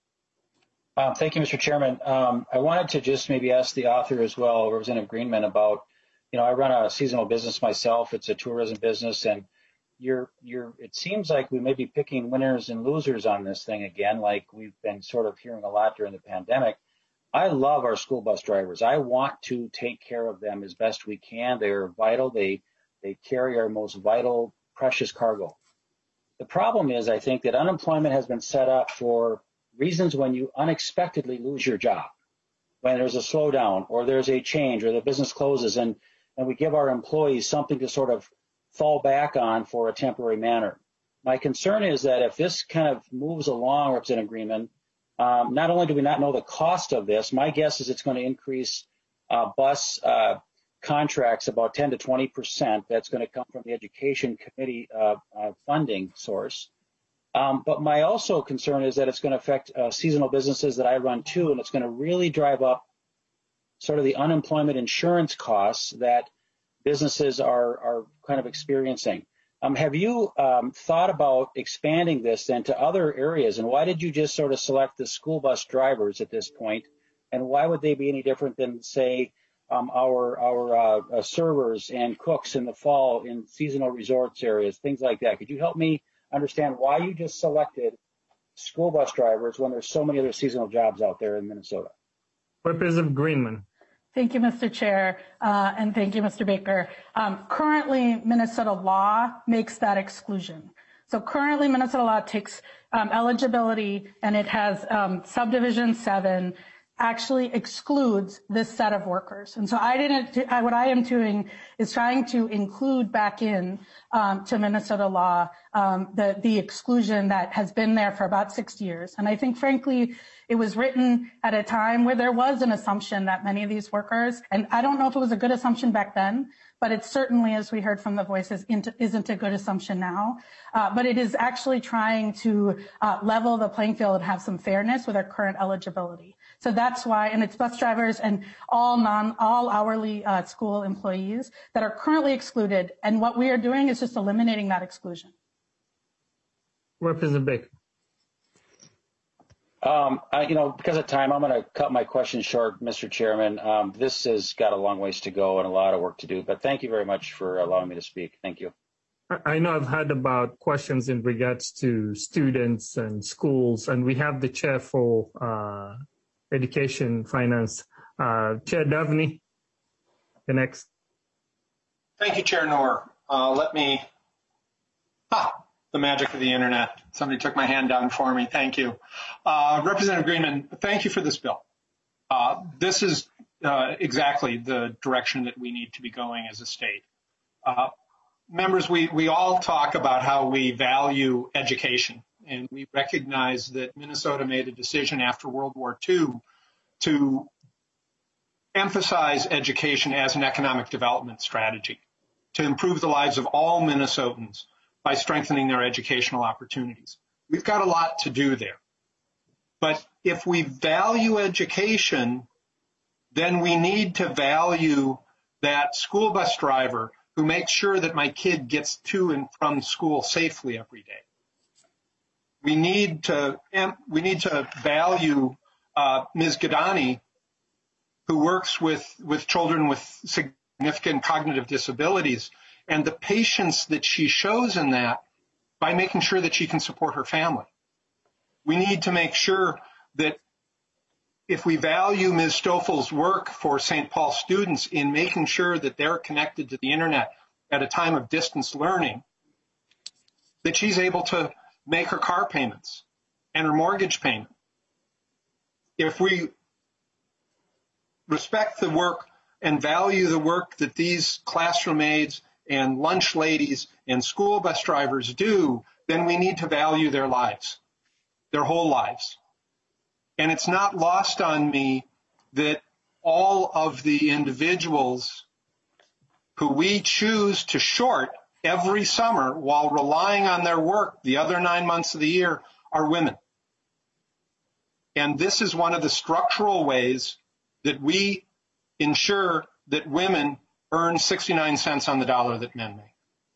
Speaker 16: Um, thank you, Mister Chairman. Um, I wanted to just maybe ask the author as well, Representative Greenman, about, you know, I run a seasonal business myself. It's a tourism business, and you're, you're, it seems like we may be picking winners and losers on this thing again, like we've been sort of hearing a lot during the pandemic. I love our school bus drivers. I want to take care of them as best we can. They're vital. They, they carry our most vital, precious cargo. The problem is, I think that unemployment has been set up for reasons when you unexpectedly lose your job, when there's a slowdown or there's a change or the business closes, and, and we give our employees something to sort of fall back on for a temporary manner. My concern is that if this kind of moves along, Representative Greenman, um, not only do we not know the cost of this, my guess is it's going to increase uh, bus uh, contracts about ten to twenty percent. That's going to come from the Education Committee uh, uh, funding source. Um, but my also concern is that it's going to affect uh, seasonal businesses that I run too, and it's going to really drive up sort of the unemployment insurance costs that businesses are, are kind of experiencing. Um, have you um, thought about expanding this then to other areas? And why did you just sort of select the school bus drivers at this point? And why would they be any different than, say, um, our, our uh, uh, servers and cooks in the fall in seasonal resorts areas, things like that? Could you help me understand why you just selected school bus drivers when there's so many other seasonal jobs out there in Minnesota?
Speaker 1: Representative Greenman.
Speaker 6: Thank you, Mister Chair, uh, and thank you, Mister Baker. Um, currently, Minnesota law makes that exclusion. So currently, Minnesota law takes um, eligibility, and it has um, subdivision seven actually excludes this set of workers. And so I didn't, I, what I am doing is trying to include back in um, to Minnesota law um, the, the exclusion that has been there for about six years. And I think, frankly, it was written at a time where there was an assumption that many of these workers, and I don't know if it was a good assumption back then, but it certainly, as we heard from the voices, isn't a good assumption now. Uh, but it is actually trying to uh, level the playing field and have some fairness with our current eligibility. So that's why, and it's bus drivers and all non, all hourly uh, school employees that are currently excluded. And what we are doing is just eliminating that exclusion.
Speaker 1: Representative Baker.
Speaker 16: Um, I, you know, because of time, I'm going to cut my question short, Mister Chairman. Um, this has got a long ways to go and a lot of work to do, but thank you very much for allowing me to speak. Thank you.
Speaker 1: I know I've had about questions in regards to students and schools, and we have the chair for uh, education finance, uh, Chair Davney. The next.
Speaker 17: Thank you, Chair Noor. Uh, let me. Ah. The magic of the internet. Somebody took my hand down for me. Thank you. Uh, Representative Greenman, thank you for this bill. Uh, this is uh, exactly the direction that we need to be going as a state. Uh, members, we, we all talk about how we value education, and we recognize that Minnesota made a decision after World War Two to emphasize education as an economic development strategy to improve the lives of all Minnesotans by strengthening their educational opportunities. We've got a lot to do there. But if we value education, then we need to value that school bus driver who makes sure that my kid gets to and from school safely every day. We need to, we need to value uh, Miz Gadani, who works with, with children with significant cognitive disabilities, and the patience that she shows in that by making sure that she can support her family. We need to make sure that if we value Miz Stoffel's work for Saint Paul students in making sure that they're connected to the internet at a time of distance learning, that she's able to make her car payments and her mortgage payment. If we respect the work and value the work that these classroom aides and lunch ladies and school bus drivers do, then we need to value their lives, their whole lives. And it's not lost on me that all of the individuals who we choose to short every summer while relying on their work the other nine months of the year are women. And this is one of the structural ways that we ensure that women earn sixty-nine cents on the dollar that men make.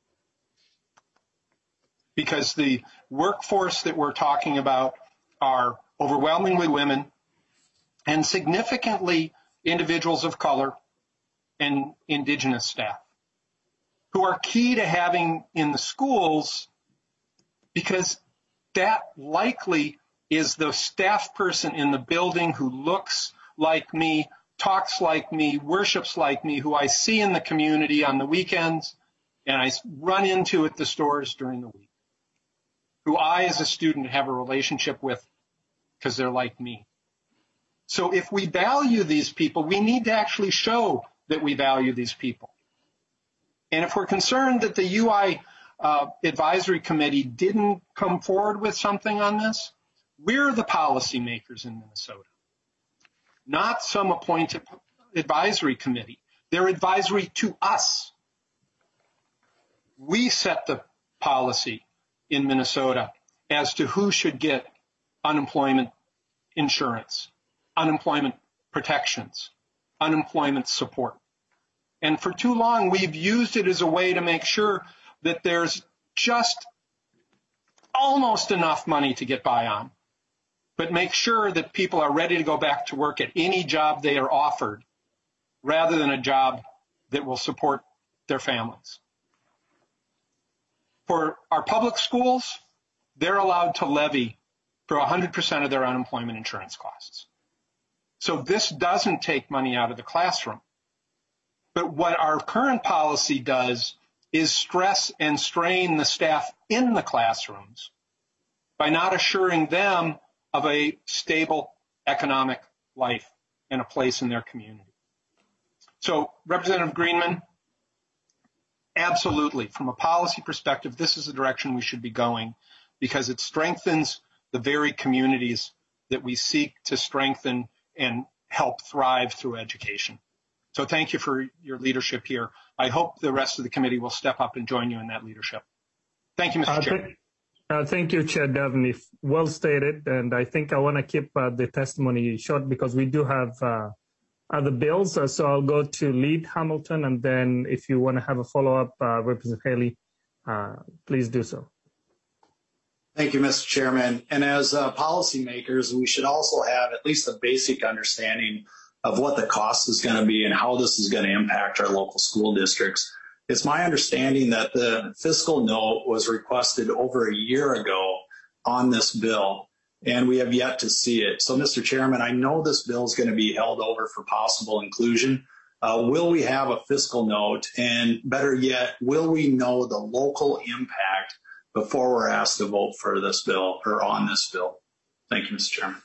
Speaker 17: Because the workforce that we're talking about are overwhelmingly women and significantly individuals of color and indigenous staff who are key to having in the schools, because that likely is the staff person in the building who looks like me, talks like me, worships like me, who I see in the community on the weekends and I run into at the stores during the week, who I as a student have a relationship with because they're like me. So if we value these people, we need to actually show that we value these people. And if we're concerned that the U I uh, Advisory Committee didn't come forward with something on this, we're the policymakers in Minnesota, not some appointed advisory committee. They're advisory to us. We set the policy in Minnesota as to who should get unemployment insurance, unemployment protections, unemployment support. And for too long, we've used it as a way to make sure that there's just almost enough money to get by on, but make sure that people are ready to go back to work at any job they are offered, rather than a job that will support their families. For our public schools, they're allowed to levy for one hundred percent of their unemployment insurance costs. So this doesn't take money out of the classroom. But what our current policy does is stress and strain the staff in the classrooms by not assuring them of a stable economic life and a place in their community. So, Representative Greenman, absolutely, from a policy perspective, this is the direction we should be going because it strengthens the very communities that we seek to strengthen and help thrive through education. So thank you for your leadership here. I hope the rest of the committee will step up and join you in that leadership. Thank you, Mister
Speaker 1: Uh,
Speaker 17: Chair.
Speaker 1: th- uh, thank you, Chair Dabney. Well stated, and I think I want to keep uh, the testimony short because we do have uh, other bills. Uh, so I'll go to Lead Hamilton, and then if you want to have a follow-up, uh, Representative Haley, uh, please do so.
Speaker 18: Thank you, Mister Chairman. And as uh, policymakers, we should also have at least a basic understanding of what the cost is going to be and how this is going to impact our local school districts. It's my understanding that the fiscal note was requested over a year ago on this bill, and we have yet to see it. So, Mister Chairman, I know this bill is going to be held over for possible inclusion. Uh, will we have a fiscal note? And better yet, will we know the local impact before we're asked to vote for this bill or on this bill? Thank you, Mister Chairman.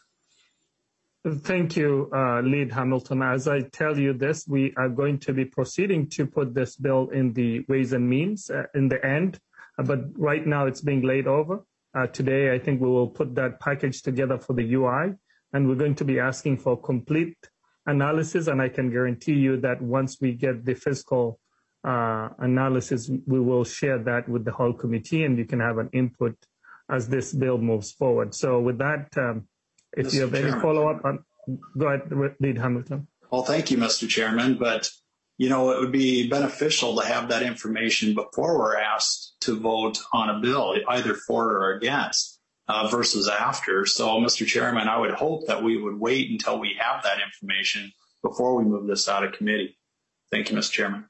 Speaker 1: Thank you, uh, Lead Hamilton. As I tell you this, we are going to be proceeding to put this bill in the Ways and Means uh, in the end, uh, but right now it's being laid over. Uh, today, I think we will put that package together for the U I, and we're going to be asking for complete analysis, and I can guarantee you that once we get the fiscal uh, analysis, we will share that with the whole committee, and you can have an input as this bill moves forward. So with that, um, if
Speaker 18: Mister
Speaker 1: you have any
Speaker 18: Chairman.
Speaker 1: follow-up, on, go ahead, Lead Hamilton.
Speaker 18: Well, thank you, Mister Chairman. But, you know, it would be beneficial to have that information before we're asked to vote on a bill, either for or against, uh, versus after. So, Mister Chairman, I would hope that we would wait until we have that information before we move this out of committee. Thank you, Mister Chairman.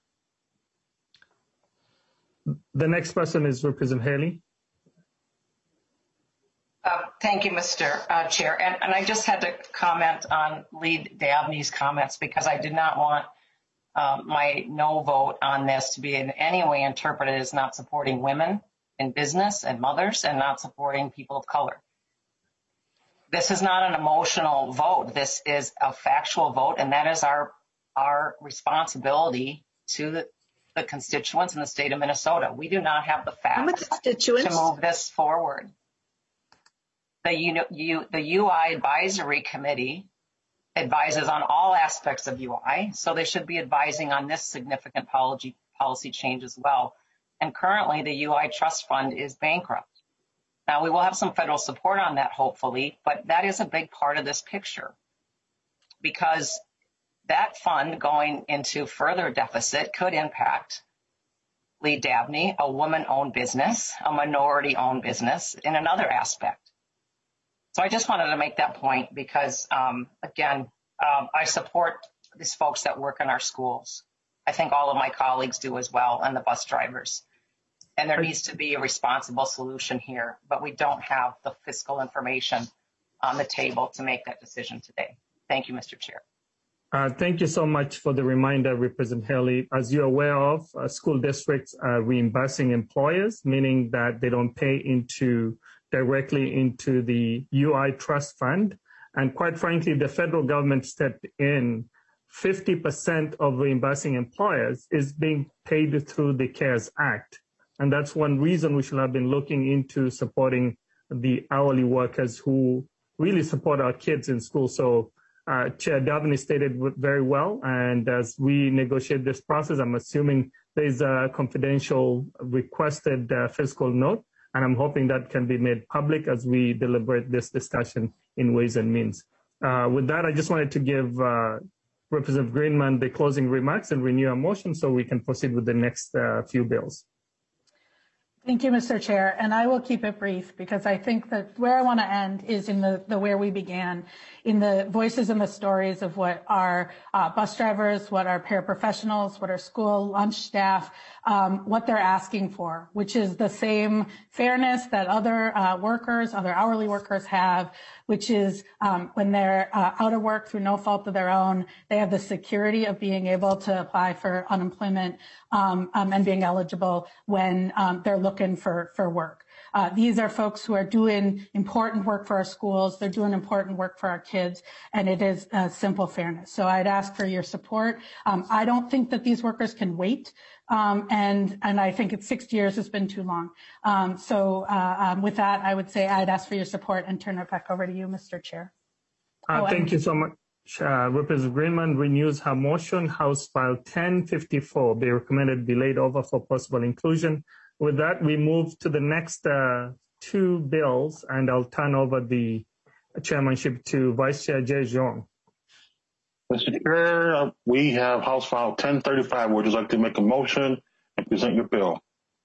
Speaker 1: The next person is Representative Haley.
Speaker 11: Uh, thank you, Mister Uh, Chair. And, and I just had to comment on Lead Dabney's comments because I did not want uh, my no vote on this to be in any way interpreted as not supporting women in business and mothers and not supporting people of color. This is not an emotional vote. This is a factual vote, and that is our our responsibility to the, the constituents in the state of Minnesota. We do not have the facts to move this forward. The, U, U, the U I Advisory Committee advises on all aspects of U I, so they should be advising on this significant policy, policy change as well. And currently, the U I Trust Fund is bankrupt. Now, we will have some federal support on that, hopefully, but that is a big part of this picture because that fund going into further deficit could impact Lead Dabney, a woman-owned business, a minority-owned business, in another aspect. So I just wanted to make that point because, um, again, um, I support these folks that work in our schools. I think all of my colleagues do as well, and the bus drivers. And there needs to be a responsible solution here, but we don't have the fiscal information on the table to make that decision today. Thank you, Mister Chair.
Speaker 1: Uh, thank you so much for the reminder, Representative Haley. As you're aware of, uh, school districts are reimbursing employers, meaning that they don't pay into directly into the U I Trust Fund. And quite frankly, the federal government stepped in. fifty percent of reimbursing employers is being paid through the CARES Act. And that's one reason we should have been looking into supporting the hourly workers who really support our kids in school. So uh, Chair Dabney stated very well. And as we negotiate this process, I'm assuming there's a confidential requested uh, fiscal note. And I'm hoping that can be made public as we deliberate this discussion in Ways and Means. Uh, with that, I just wanted to give uh, Representative Greenman the closing remarks and renew our motion so we can proceed with the next uh, few bills.
Speaker 6: Thank you, Mister Chair. And I will keep it brief because I think that where I want to end is in the, the where we began, in the voices and the stories of what our uh, bus drivers, what our paraprofessionals, what our school lunch staff, um, what they're asking for, which is the same fairness that other uh, workers, other hourly workers have, which is um, when they're uh, out of work through no fault of their own, they have the security of being able to apply for unemployment um, um, and being eligible when um, they're looking for, for work. Uh, these are folks who are doing important work for our schools. They're doing important work for our kids, and it is uh, simple fairness. So I'd ask for your support. Um, I don't think that these workers can wait, um, and and I think it's six years has been too long. Um, so uh, um, with that, I would say I'd ask for your support and turn it back over to you, Mister Chair.
Speaker 1: Uh,
Speaker 6: oh,
Speaker 1: thank
Speaker 6: and-
Speaker 1: you so much. Uh, Representative Greenman renews her motion. House File ten fifty-four be recommended be laid over for possible inclusion. With that, we move to the next uh, two bills, and I'll turn over the chairmanship to Vice Chair Jay Zhong.
Speaker 19: Mister Chair, we have House File ten thirty-five. Would you like to make a motion and present your bill?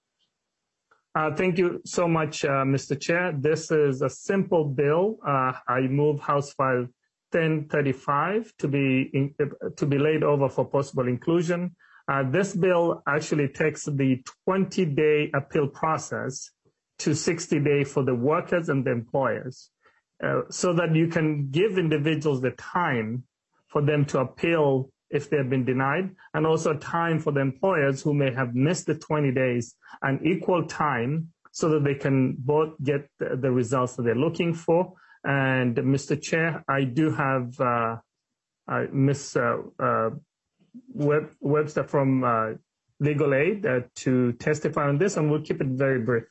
Speaker 1: Uh, thank you so much, uh, Mister Chair. This is a simple bill. Uh, I move House File ten thirty-five to be in, to be laid over for possible inclusion. Uh, this bill actually takes the twenty-day appeal process to sixty days for the workers and the employers, uh, so that you can give individuals the time for them to appeal if they've been denied, and also time for the employers who may have missed the twenty days, and equal time so that they can both get the, the results that they're looking for. And Mister Chair, I do have uh, uh, Miz Uh, uh, Web, Webster from uh, Legal Aid uh, to testify on this, and we'll keep it very brief.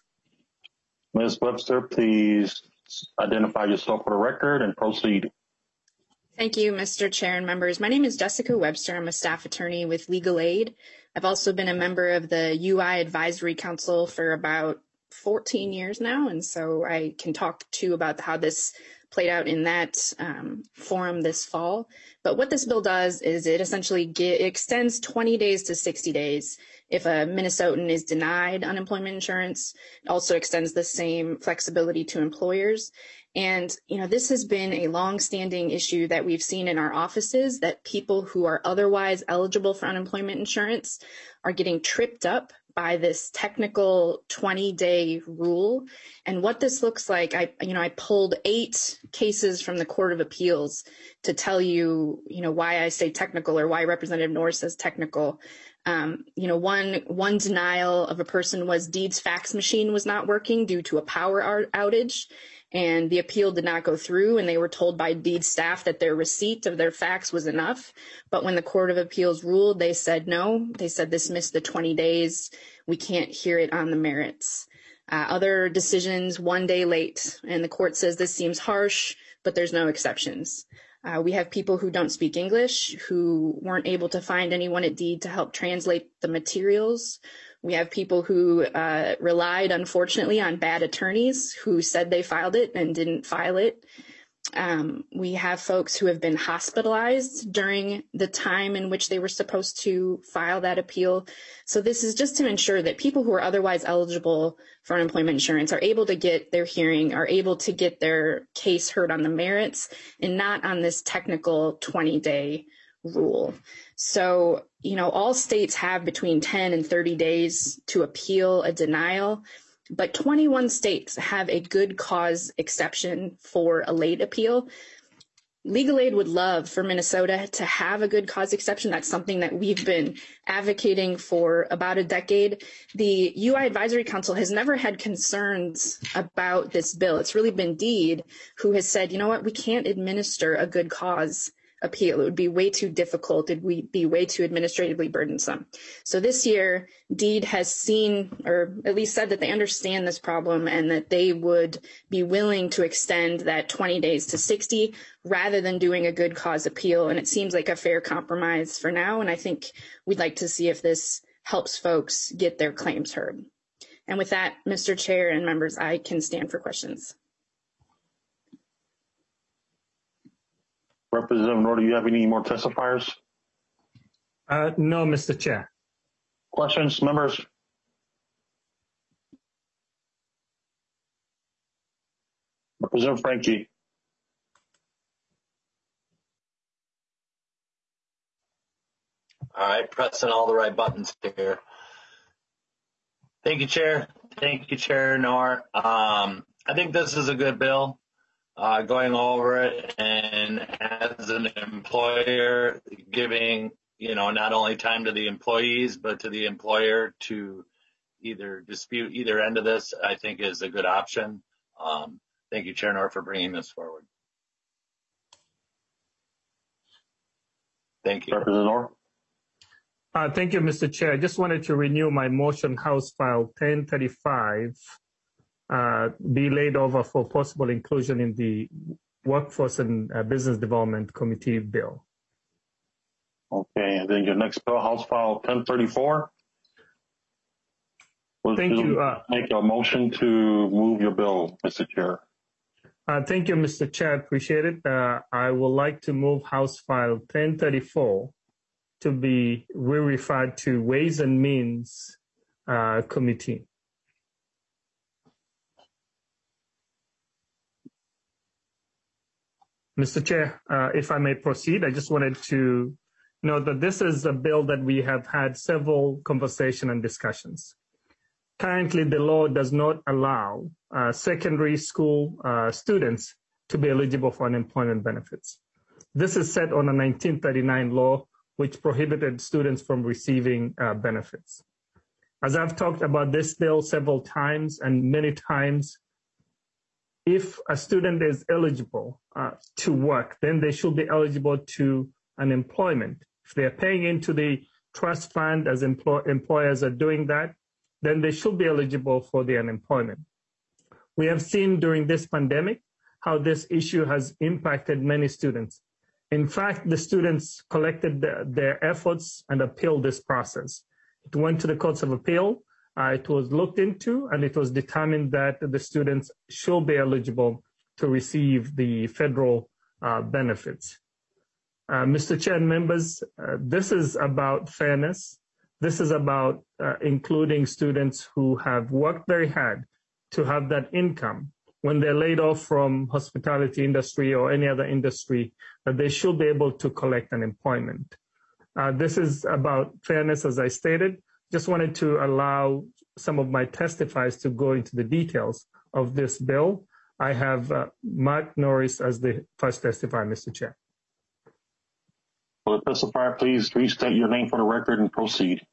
Speaker 19: Miz Webster, please identify yourself for the record and proceed.
Speaker 20: Thank you, Mister Chair and members. My name is Jessica Webster. I'm a staff attorney with Legal Aid. I've also been a member of the U I Advisory Council for about fourteen years now, and so I can talk to you about how this played out in that um, forum this fall. But what this bill does is it essentially get, it extends twenty days to sixty days if a Minnesotan is denied unemployment insurance. It also extends the same flexibility to employers. And, you know, this has been a long-standing issue that we've seen in our offices, that people who are otherwise eligible for unemployment insurance are getting tripped up by this technical twenty-day rule. And what this looks like, I, you know, I pulled eight cases from the Court of Appeals to tell you, you know, why I say technical, or why Representative Norris says technical. Um, you know, one one denial of a person was Deed's fax machine was not working due to a power outage, and the appeal did not go through, and they were told by Deed staff that their receipt of their fax was enough. But when the Court of Appeals ruled, they said no. They said this missed the twenty days. We can't hear it on the merits. Uh, other decisions, one day late, and the court says this seems harsh, but there's no exceptions. Uh, we have people who don't speak English, who weren't able to find anyone at Deed to help translate the materials. We have people who uh, relied, unfortunately, on bad attorneys who said they filed it and didn't file it. Um, we have folks who have been hospitalized during the time in which they were supposed to file that appeal. So this is just to ensure that people who are otherwise eligible for unemployment insurance are able to get their hearing, are able to get their case heard on the merits and not on this technical twenty-day rule. So, you know, all states have between ten and thirty days to appeal a denial, but twenty-one states have a good cause exception for a late appeal. Legal Aid would love for Minnesota to have a good cause exception. That's something that we've been advocating for about a decade. The U I Advisory Council has never had concerns about this bill. It's really been Deed who has said, you know what, we can't administer a good cause appeal. It would be way too difficult. It would be way too administratively burdensome. So this year, Deed has seen, or at least said that they understand this problem and that they would be willing to extend that twenty days to sixty rather than doing a good cause appeal. And it seems like a fair compromise for now. And I think we'd like to see if this helps folks get their claims heard. And with that, Mister Chair and members, I can stand for questions.
Speaker 19: Representative Norris, do you have any more testifiers?
Speaker 1: Uh, no, Mister Chair.
Speaker 19: Questions, members? Representative Frankie.
Speaker 13: All right, pressing all the right buttons here. Thank you, Chair. Thank you, Chair Nor. Um, I think this is a good bill. Uh, going over it, and as an employer, giving, you know, not only time to the employees, but to the employer to, either dispute either end of this, I think is a good option. Um, thank you, Chair Noor, for bringing this forward. Thank you.
Speaker 19: Representative Noor.
Speaker 1: Uh, thank you, Mister Chair. I just wanted to renew my motion, House File ten thirty-five, uh, be laid over for possible inclusion in the Workforce and uh, Business Development Committee bill.
Speaker 19: Okay, and then your next bill, House File ten thirty-four.
Speaker 1: Thank you. Uh,
Speaker 19: make a motion to move your bill, Mister Chair.
Speaker 1: Uh, thank you, Mister Chair. Appreciate it. Uh, I would like to move House File ten thirty-four to be re-referred to Ways and Means uh, Committee. Mister Chair, uh, if I may proceed, I just wanted to note that this is a bill that we have had several conversations and discussions. Currently, the law does not allow uh, secondary school uh, students to be eligible for unemployment benefits. This is set on a nineteen thirty-nine law, which prohibited students from receiving uh, benefits. As I've talked about this bill several times, and many times, if a student is eligible uh, to work, then they should be eligible to unemployment. If they're paying into the trust fund as employ- employers are doing that, then they should be eligible for the unemployment. We have seen during this pandemic how this issue has impacted many students. In fact, the students collected the, their efforts and appealed this process. It went to the courts of appeal. Uh, it was looked into, and it was determined that the students should be eligible to receive the federal uh, benefits. Uh, Mister Chair and members, uh, this is about fairness. This is about uh, including students who have worked very hard to have that income when they're laid off from hospitality industry or any other industry, that they should be able to collect unemployment. Uh, this is about fairness, as I stated. Just wanted to allow some of my testifiers to go into the details of this bill. I have uh, Mark Norris as the first testifier, Mister Chair.
Speaker 19: Will the testifier please restate your name for the record and proceed?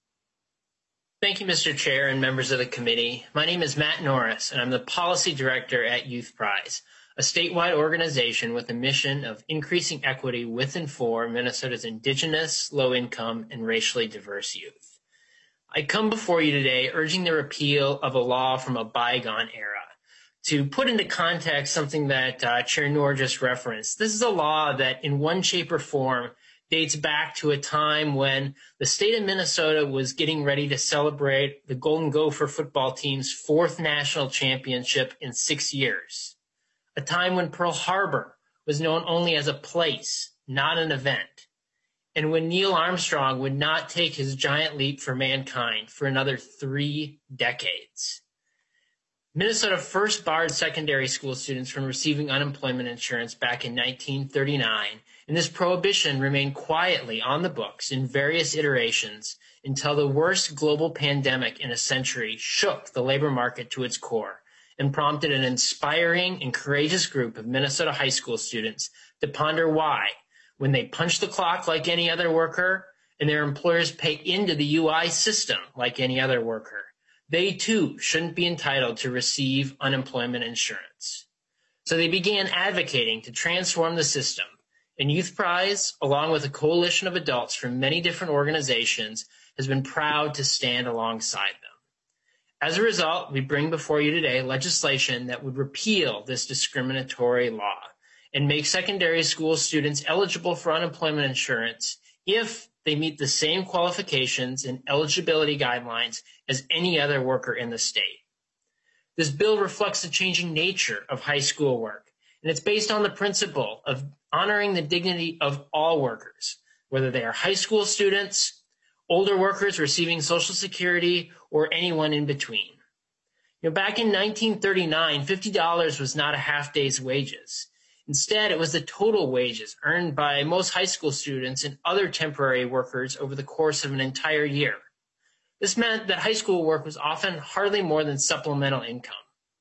Speaker 21: Thank you, Mister Chair and members of the committee. My name is Matt Norris, and I'm the Policy Director at Youth Prize, a statewide organization with a mission of increasing equity with and for Minnesota's Indigenous, low-income, and racially diverse youth. I come before you today urging the repeal of a law from a bygone era. To put into context something that uh, Chair Noor just referenced, this is a law that in one shape or form dates back to a time when the state of Minnesota was getting ready to celebrate the Golden Gopher football team's fourth national championship in six years. A time when Pearl Harbor was known only as a place, not an event. And when Neil Armstrong would not take his giant leap for mankind for another three decades. Minnesota first barred secondary school students from receiving unemployment insurance back in nineteen thirty-nine, and this prohibition remained quietly on the books in various iterations until the worst global pandemic in a century shook the labor market to its core and prompted an inspiring and courageous group of Minnesota high school students to ponder why, when they punch the clock like any other worker and their employers pay into the U I system like any other worker, they too shouldn't be entitled to receive unemployment insurance. So they began advocating to transform the system, and Youth Prize, along with a coalition of adults from many different organizations, has been proud to stand alongside them. As a result, we bring before you today legislation that would repeal this discriminatory law and make secondary school students eligible for unemployment insurance if they meet the same qualifications and eligibility guidelines as any other worker in the state. This bill reflects the changing nature of high school work, and it's based on the principle of honoring the dignity of all workers, whether they are high school students, older workers receiving Social Security, or anyone in between. You know, back in nineteen thirty-nine, fifty dollars was not a half day's wages. Instead, it was the total wages earned by most high school students and other temporary workers over the course of an entire year. This meant that high school work was often hardly more than supplemental income.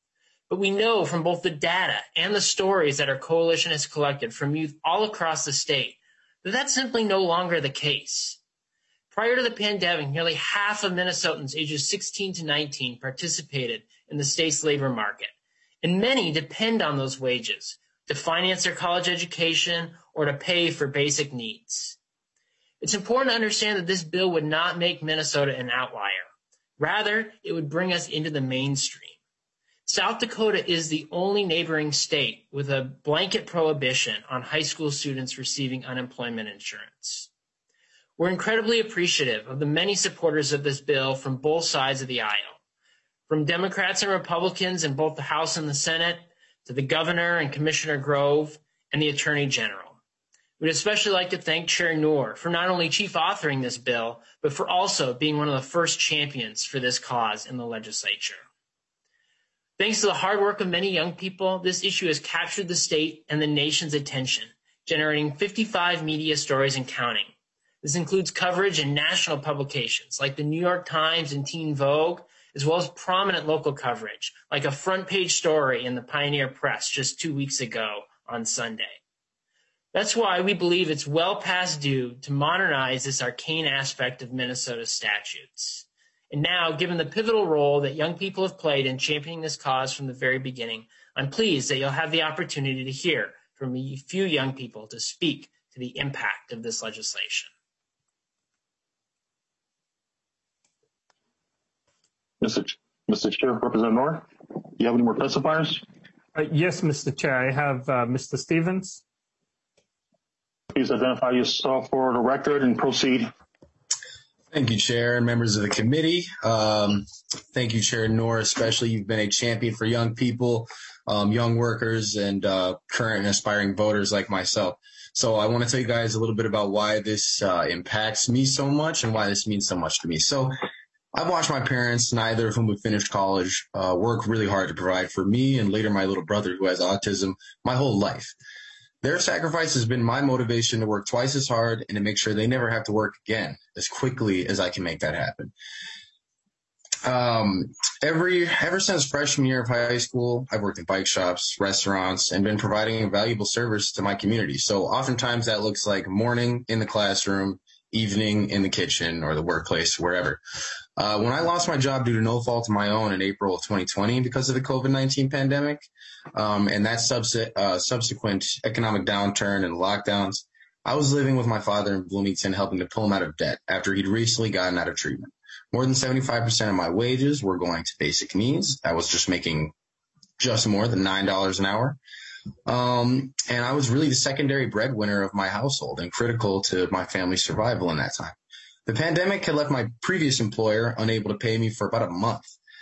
Speaker 21: But we know from both the data and the stories that our coalition has collected from youth all across the state that that's simply no longer the case. Prior to the pandemic, nearly half of Minnesotans ages sixteen to nineteen participated in the state's labor market, and many depend on those wages to finance their college education or to pay for basic needs. It's important to understand that this bill would not make Minnesota an outlier. Rather, it would bring us into the mainstream. South Dakota is the only neighboring state with a blanket prohibition on high school students receiving unemployment insurance. We're incredibly appreciative of the many supporters of this bill from both sides of the aisle, from Democrats and Republicans in both the House and the Senate, to the Governor and Commissioner Grove, and the Attorney General. We'd especially like to thank Chair Noor for not only chief authoring this bill, but for also being one of the first champions for this cause in the legislature. Thanks to the hard work of many young people, this issue has captured the state and the nation's attention, generating fifty-five media stories and counting. This includes coverage in national publications like the New York Times and Teen Vogue, as well as prominent local coverage, like a front page story in the Pioneer Press just two weeks ago on Sunday. That's why we believe it's well past due to modernize this arcane aspect of Minnesota's statutes. And now, given the pivotal role that young people have played in championing this cause from the very beginning, I'm pleased that you'll have the opportunity to hear from a few young people to speak to the impact of this legislation.
Speaker 19: Mister Ch- Mister Chair, Representative Noor, do you have any more testifiers?
Speaker 1: Uh, yes, Mister Chair, I have uh, Mister Stevens.
Speaker 19: Please identify yourself for the record and proceed.
Speaker 2: Thank you, Chair and members of the committee. Um, thank you, Chair Noor, especially. You've been a champion for young people, um, young workers, and uh, current and aspiring voters like myself. So I want to tell you guys a little bit about why this uh, impacts me so much and why this means so much to me. So I've watched my parents, neither of whom have finished college, uh, work really hard to provide for me and later my little brother who has autism my whole life. Their sacrifice has been my motivation to work twice as hard and to make sure they never have to work again as quickly as I can make that happen. Um, every, ever since freshman year of high school, I've worked in bike shops, restaurants, and been providing a valuable service to my community. So oftentimes that looks like morning in the classroom, evening in the kitchen or the workplace, wherever. Uh, when I lost my job due to no fault of my own in April of twenty twenty because of the COVID nineteen pandemic, um, and that subs- uh, subsequent economic downturn and lockdowns, I was living with my father in Bloomington, helping to pull him out of debt after he'd recently gotten out of treatment. More than seventy-five percent of my wages were going to basic needs. I was just making just more than nine dollars an hour. Um, and I was really the secondary breadwinner of my household and critical to my family's survival in that time. The pandemic had left my previous employer unable to pay me for about a month.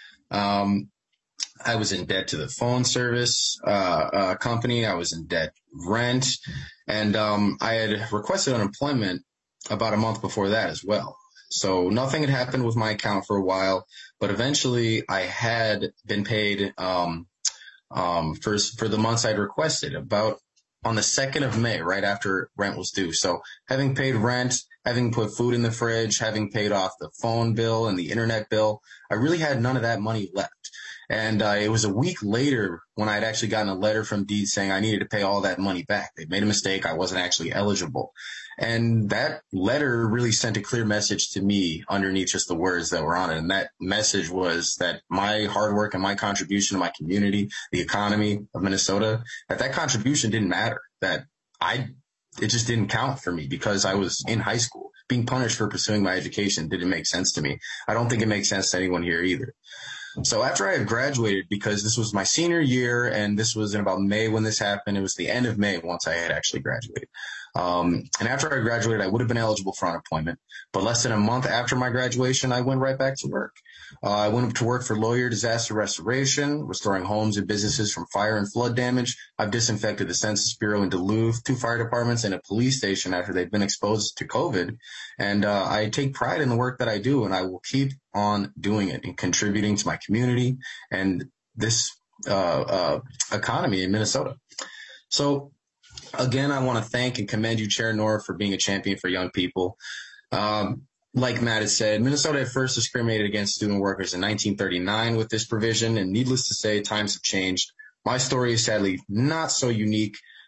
Speaker 2: Um, I was in debt to the phone service uh, uh, company. I was in debt rent. And um, I had requested unemployment about a month before that as well. So nothing had happened with my account for a while, but eventually I had been paid um, um, for, for the months I'd requested, about on the second of May, right after rent was due. So having paid rent, having put food in the fridge, having paid off the phone bill and the internet bill, I really had none of that money left. And uh, it was a week later when I had actually gotten a letter from Deed saying I needed to pay all that money back. They'd made a mistake. I wasn't actually eligible. And that letter really sent a clear message to me underneath just the words that were on it. And that message was that my hard work and my contribution to my community, the economy of Minnesota, that that contribution didn't matter, that I, it just didn't count for me because I was in high school. Being punished for pursuing my education didn't make sense to me. I don't think it makes sense to anyone here either. So after I had graduated, because this was my senior year and this was in about May when this happened, it was the end of May once I had actually graduated. Um, and after I graduated, I would have been eligible for unemployment. But less than a month after my graduation, I went right back to work. Uh, I went to work for Lawyer Disaster Restoration, restoring homes and businesses from fire and flood damage. I've disinfected the Census Bureau in Duluth, two fire departments, and a police station after they've been exposed to COVID. And uh, I take pride in the work that I do, and I will keep on doing it and contributing to my community and this uh, uh, economy in Minnesota. So again, I want to thank and commend you, Chair Noor, for being a champion for young people. Um, like Matt has said, Minnesota at first discriminated against student workers in nineteen thirty-nine with this provision, and needless to say, times have changed. My story is sadly not so unique.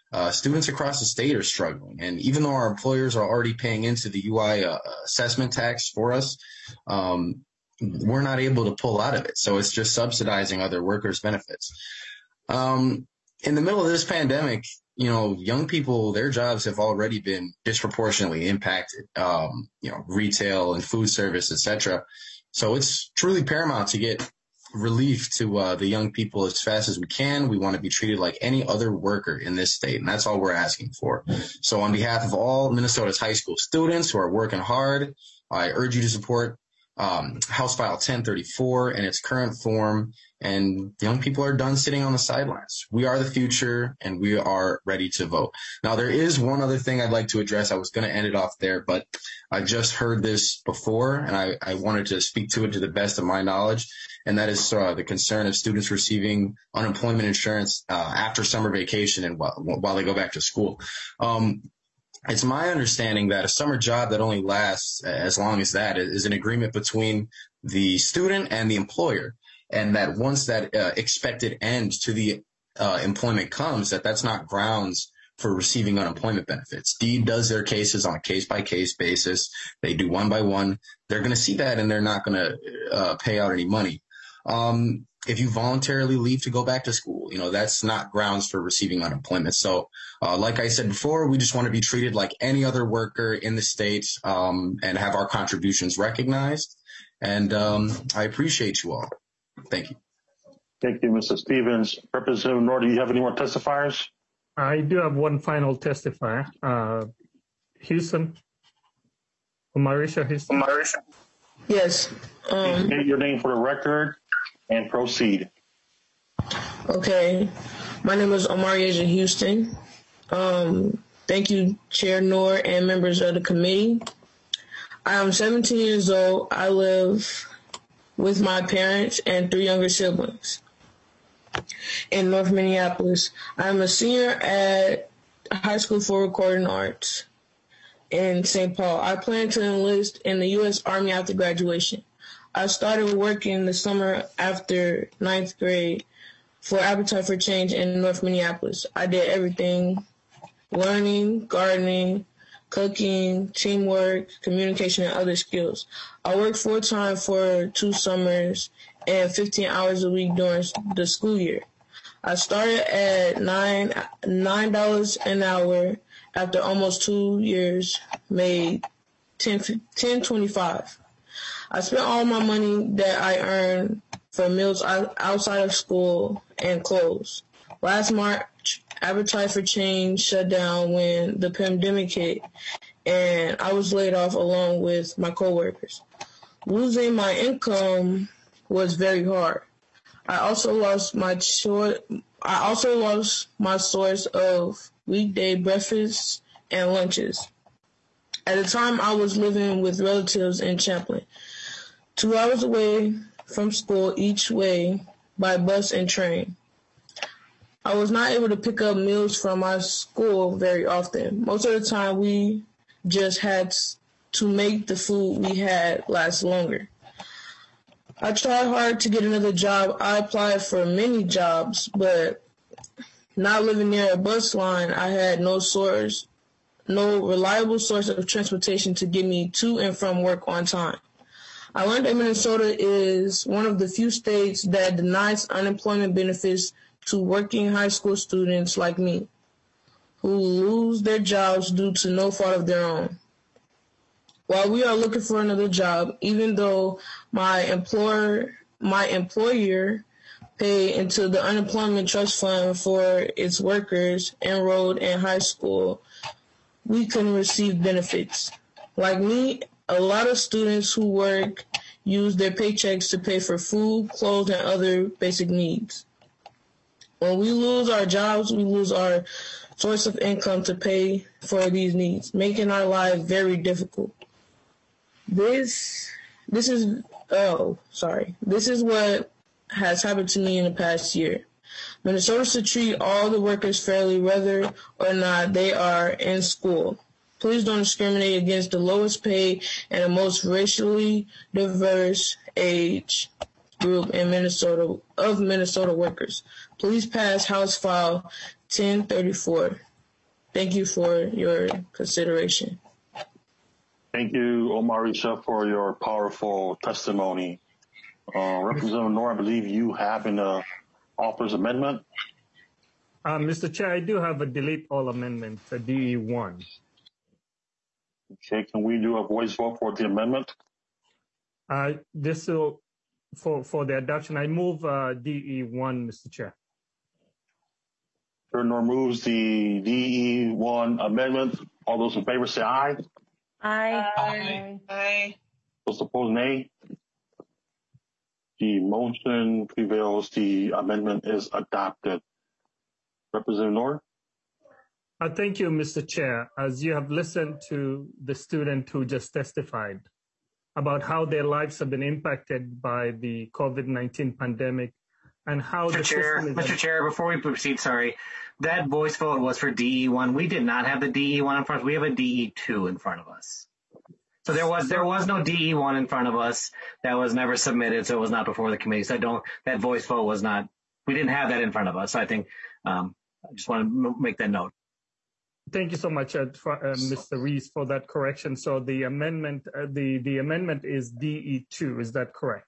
Speaker 2: uh, students across the state are struggling. And even though our employers are already paying into the U I uh, assessment tax for us, um, we're not able to pull out of it. So it's just subsidizing other workers' benefits. Um, in the middle of this pandemic, you know, young people, their jobs have already been disproportionately impacted, um, you know, retail and food service, et cetera. So it's truly paramount to get relief to uh, the young people as fast as we can. We want to be treated like any other worker in this state, and that's all we're asking for. So on behalf of all Minnesota's high school students who are working hard, I urge you to support um, House File ten thirty-four in its current form, and young people are done sitting on the sidelines. We are the future, and we are ready to vote. Now, there is one other thing I'd like to address. I was going to end it off there, but I just heard this before, and I, I wanted to speak to it to the best of my knowledge, and that is uh, the concern of students receiving unemployment insurance uh, after summer vacation and while, while they go back to school. Um, It's my understanding that a summer job that only lasts as long as that is an agreement between the student and the employer, and that once that uh, expected end to the uh, employment comes, that that's not grounds for receiving unemployment benefits. Deed does their cases on a case-by-case basis. They do one by one. They're going to see that, and they're not going to uh, pay out any money. Um, if you voluntarily leave to go back to school, you know, that's not grounds for receiving unemployment. So, uh, like I said before, we just want to be treated like any other worker in the state, um, and have our contributions recognized. And, um, I appreciate you all. Thank you.
Speaker 19: Thank you, Mister Stevens. Representative Noor, do you have any more testifiers?
Speaker 1: I do have one final testifier. Uh, Houston. Omarisha Houston.
Speaker 4: Omarisha. Yes. Um,
Speaker 19: State your name for the record and proceed.
Speaker 4: Okay. My name is Omarisha Houston. Um, thank you, Chair Noor and members of the committee. I am seventeen years old. I live with my parents and three younger siblings in North Minneapolis. I'm a senior at High School for Recording Arts in Saint Paul. I plan to enlist in the U S Army after graduation. I started working the summer after ninth grade for Appetite for Change in North Minneapolis. I did everything: learning, gardening, cooking, teamwork, communication, and other skills. I worked full-time for two summers and fifteen hours a week during the school year. I started at nine nine dollars an hour. After almost two years, made ten twenty-five. I spent all my money that I earned for meals outside of school and clothes. Last March, Appetite for Change shut down when the pandemic hit, and I was laid off along with my coworkers. Losing my income was very hard. I also lost my short. I also lost my source of weekday breakfasts and lunches. At the time, I was living with relatives in Champlin, two hours away from school each way by bus and train. I was not able to pick up meals from my school very often. Most of the time, we just had to make the food we had last longer. I tried hard to get another job. I applied for many jobs, but not living near a bus line, I had no source, no reliable source of transportation to get me to and from work on time. I learned that Minnesota is one of the few states that denies unemployment benefits to working high school students like me, who lose their jobs due to no fault of their own. While we are looking for another job, even though my employer, my employer pay into the unemployment trust fund for its workers enrolled in high school, we couldn't receive benefits. Like me, a lot of students who work use their paychecks to pay for food, clothes, and other basic needs. When we lose our jobs, we lose our source of income to pay for these needs, making our lives very difficult. This, this is, oh, sorry. This is what has happened to me in the past year. Minnesota should treat all the workers fairly, whether or not they are in school. Please don't discriminate against the lowest paid and the most racially diverse age group in Minnesota of Minnesota workers. Please pass House File ten thirty-four. Thank you for your consideration.
Speaker 19: Thank you, Omarisha, for your powerful testimony. Uh, Representative Nor, I believe you have an uh, author's amendment.
Speaker 1: Uh, Mister Chair, I do have a delete all amendment, a D E one.
Speaker 19: Okay, can we do a voice vote for the amendment?
Speaker 1: Uh, this will, for, for the adoption, I move uh, D E one, Mister Chair.
Speaker 19: Chair Nor moves the D E one amendment. All those in favor say aye.
Speaker 6: Aye.
Speaker 8: Aye. Aye.
Speaker 19: Those opposed, nay. The motion prevails. The amendment is adopted. Representative Nor?
Speaker 1: Uh, thank you, Mister Chair. As you have listened to the student who just testified about how their lives have been impacted by the COVID nineteen pandemic and how
Speaker 5: Mister
Speaker 1: the
Speaker 5: Chair,
Speaker 1: system is...
Speaker 5: Mister Chair, before we proceed, sorry, that voice vote was for D E one. We did not have the D E one in front of us. We have a D E two in front of us. So there was there was no D E one in front of us. That was never submitted, so it was not before the committee. So I don't, that voice vote was not, we didn't have that in front of us. So I think, um, I just want to m- make that note.
Speaker 1: Thank you so much, uh, for, uh, Mister Rees, for that correction. So the amendment, uh, the, the amendment is D E two. Is that correct?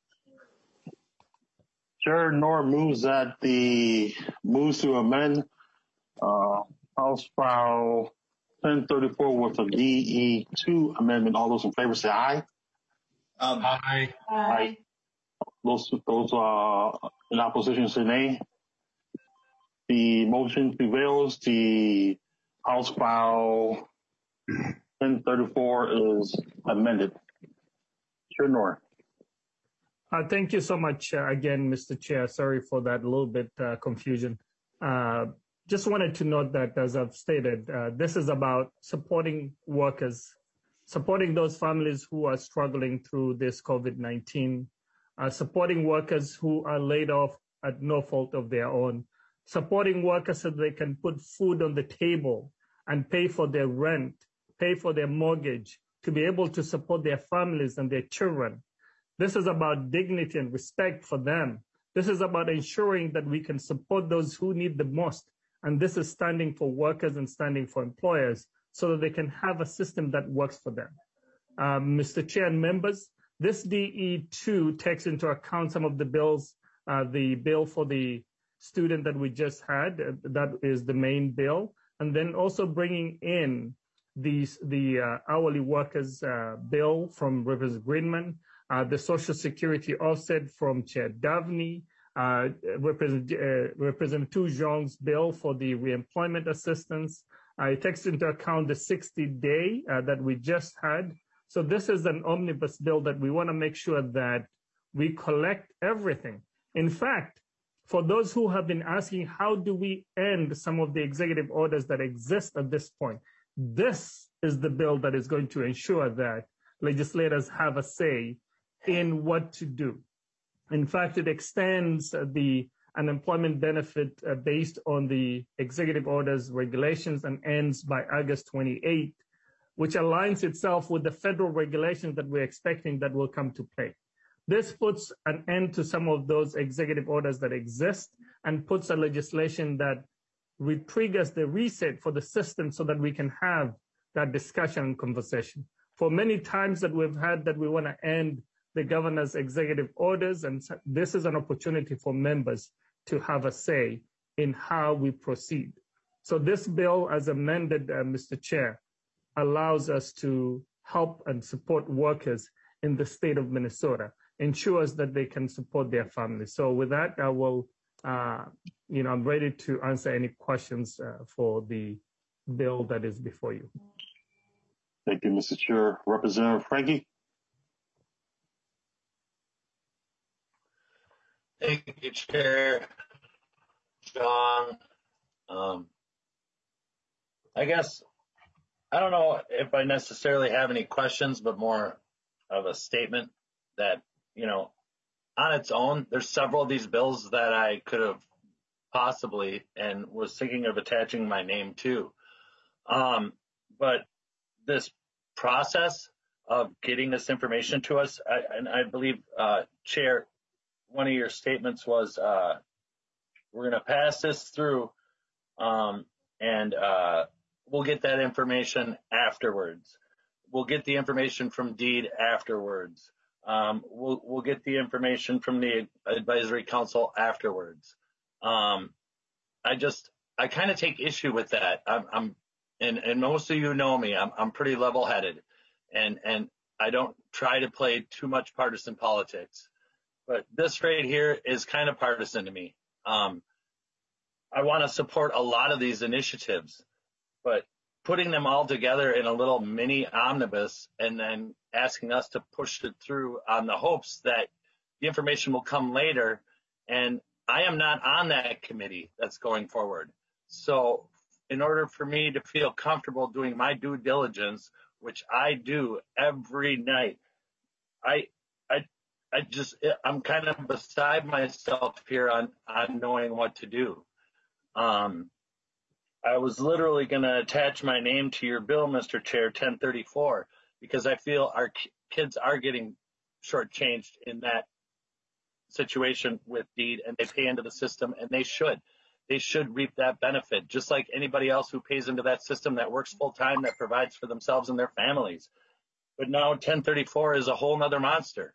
Speaker 19: Chair Nor moves that the moves to amend uh, House File ten thirty-four with a D E two amendment. All those in favor say aye.
Speaker 17: Um, aye.
Speaker 19: Aye. Those those uh, in opposition say nay. The motion prevails. The House File ten thirty-four is amended. Chair Nor.
Speaker 1: Uh, thank you so much uh, again, Mister Chair. Sorry for that little bit uh, confusion. Uh, just wanted to note that, as I've stated, uh, this is about supporting workers, supporting those families who are struggling through this COVID nineteen, uh, supporting workers who are laid off at no fault of their own, supporting workers so they can put food on the table and pay for their rent, pay for their mortgage, to be able to support their families and their children. This is about dignity and respect for them. This is about ensuring that we can support those who need the most. And this is standing for workers and standing for employers so that they can have a system that works for them. Um, Mister Chair and members, this D E two takes into account some of the bills, uh, the bill for the student that we just had, uh, that is the main bill, and then also bringing in these, the uh, hourly workers uh, bill from Representative Greenman, Uh, the Social Security offset from Chair Davney, uh, Represent, uh, Representative Zhang's bill for the reemployment assistance. Uh, it takes into account the sixty day uh, that we just had. So this is an omnibus bill that we want to make sure that we collect everything. In fact, for those who have been asking, how do we end some of the executive orders that exist at this point? This is the bill that is going to ensure that legislators have a say in what to do. In fact, it extends uh, the unemployment benefit uh, based on the executive orders regulations and ends by August twenty-eighth, which aligns itself with the federal regulations that we're expecting that will come to play. This puts an end to some of those executive orders that exist and puts a legislation that re- triggers the reset for the system so that we can have that discussion and conversation. For many times that we've had that we want to end the governor's executive orders, and this is an opportunity for members to have a say in how we proceed. So this bill, as amended, uh, Mister Chair, allows us to help and support workers in the state of Minnesota, ensures that they can support their families. So with that, I will, uh, you know, I'm ready to answer any questions uh, for the bill that is before you.
Speaker 19: Thank you, Mister Chair. Representative Frankie.
Speaker 13: Thank you, Chair John. Um, I guess, I don't know if I necessarily have any questions, but more of a statement that, you know, on its own, there's several of these bills that I could have possibly and was thinking of attaching my name to. Um, but this process of getting this information to us, I, and I believe, uh, Chair, one of your statements was uh, we're going to pass this through um, and uh, we'll get that information afterwards. We'll get the information from Deed afterwards. Um, we'll, we'll get the information from the advisory council afterwards. Um, I just, I kind of take issue with that. I'm, I'm and, and most of you know me, I'm, I'm pretty level-headed, and, and I don't try to play too much partisan politics. But this right here is kind of partisan to me. Um, I want to support a lot of these initiatives, but putting them all together in a little mini omnibus and then asking us to push it through on the hopes that the information will come later. And I am not on that committee that's going forward. So in order for me to feel comfortable doing my due diligence, which I do every night, I, I, I just, I'm kind of beside myself here on, on knowing what to do. Um, I was literally going to attach my name to your bill, Mister Chair, ten thirty-four, because I feel our kids are getting shortchanged in that situation with Deed, and they pay into the system, and they should. They should reap that benefit, just like anybody else who pays into that system that works full time, that provides for themselves and their families. But now ten thirty-four is a whole nother monster.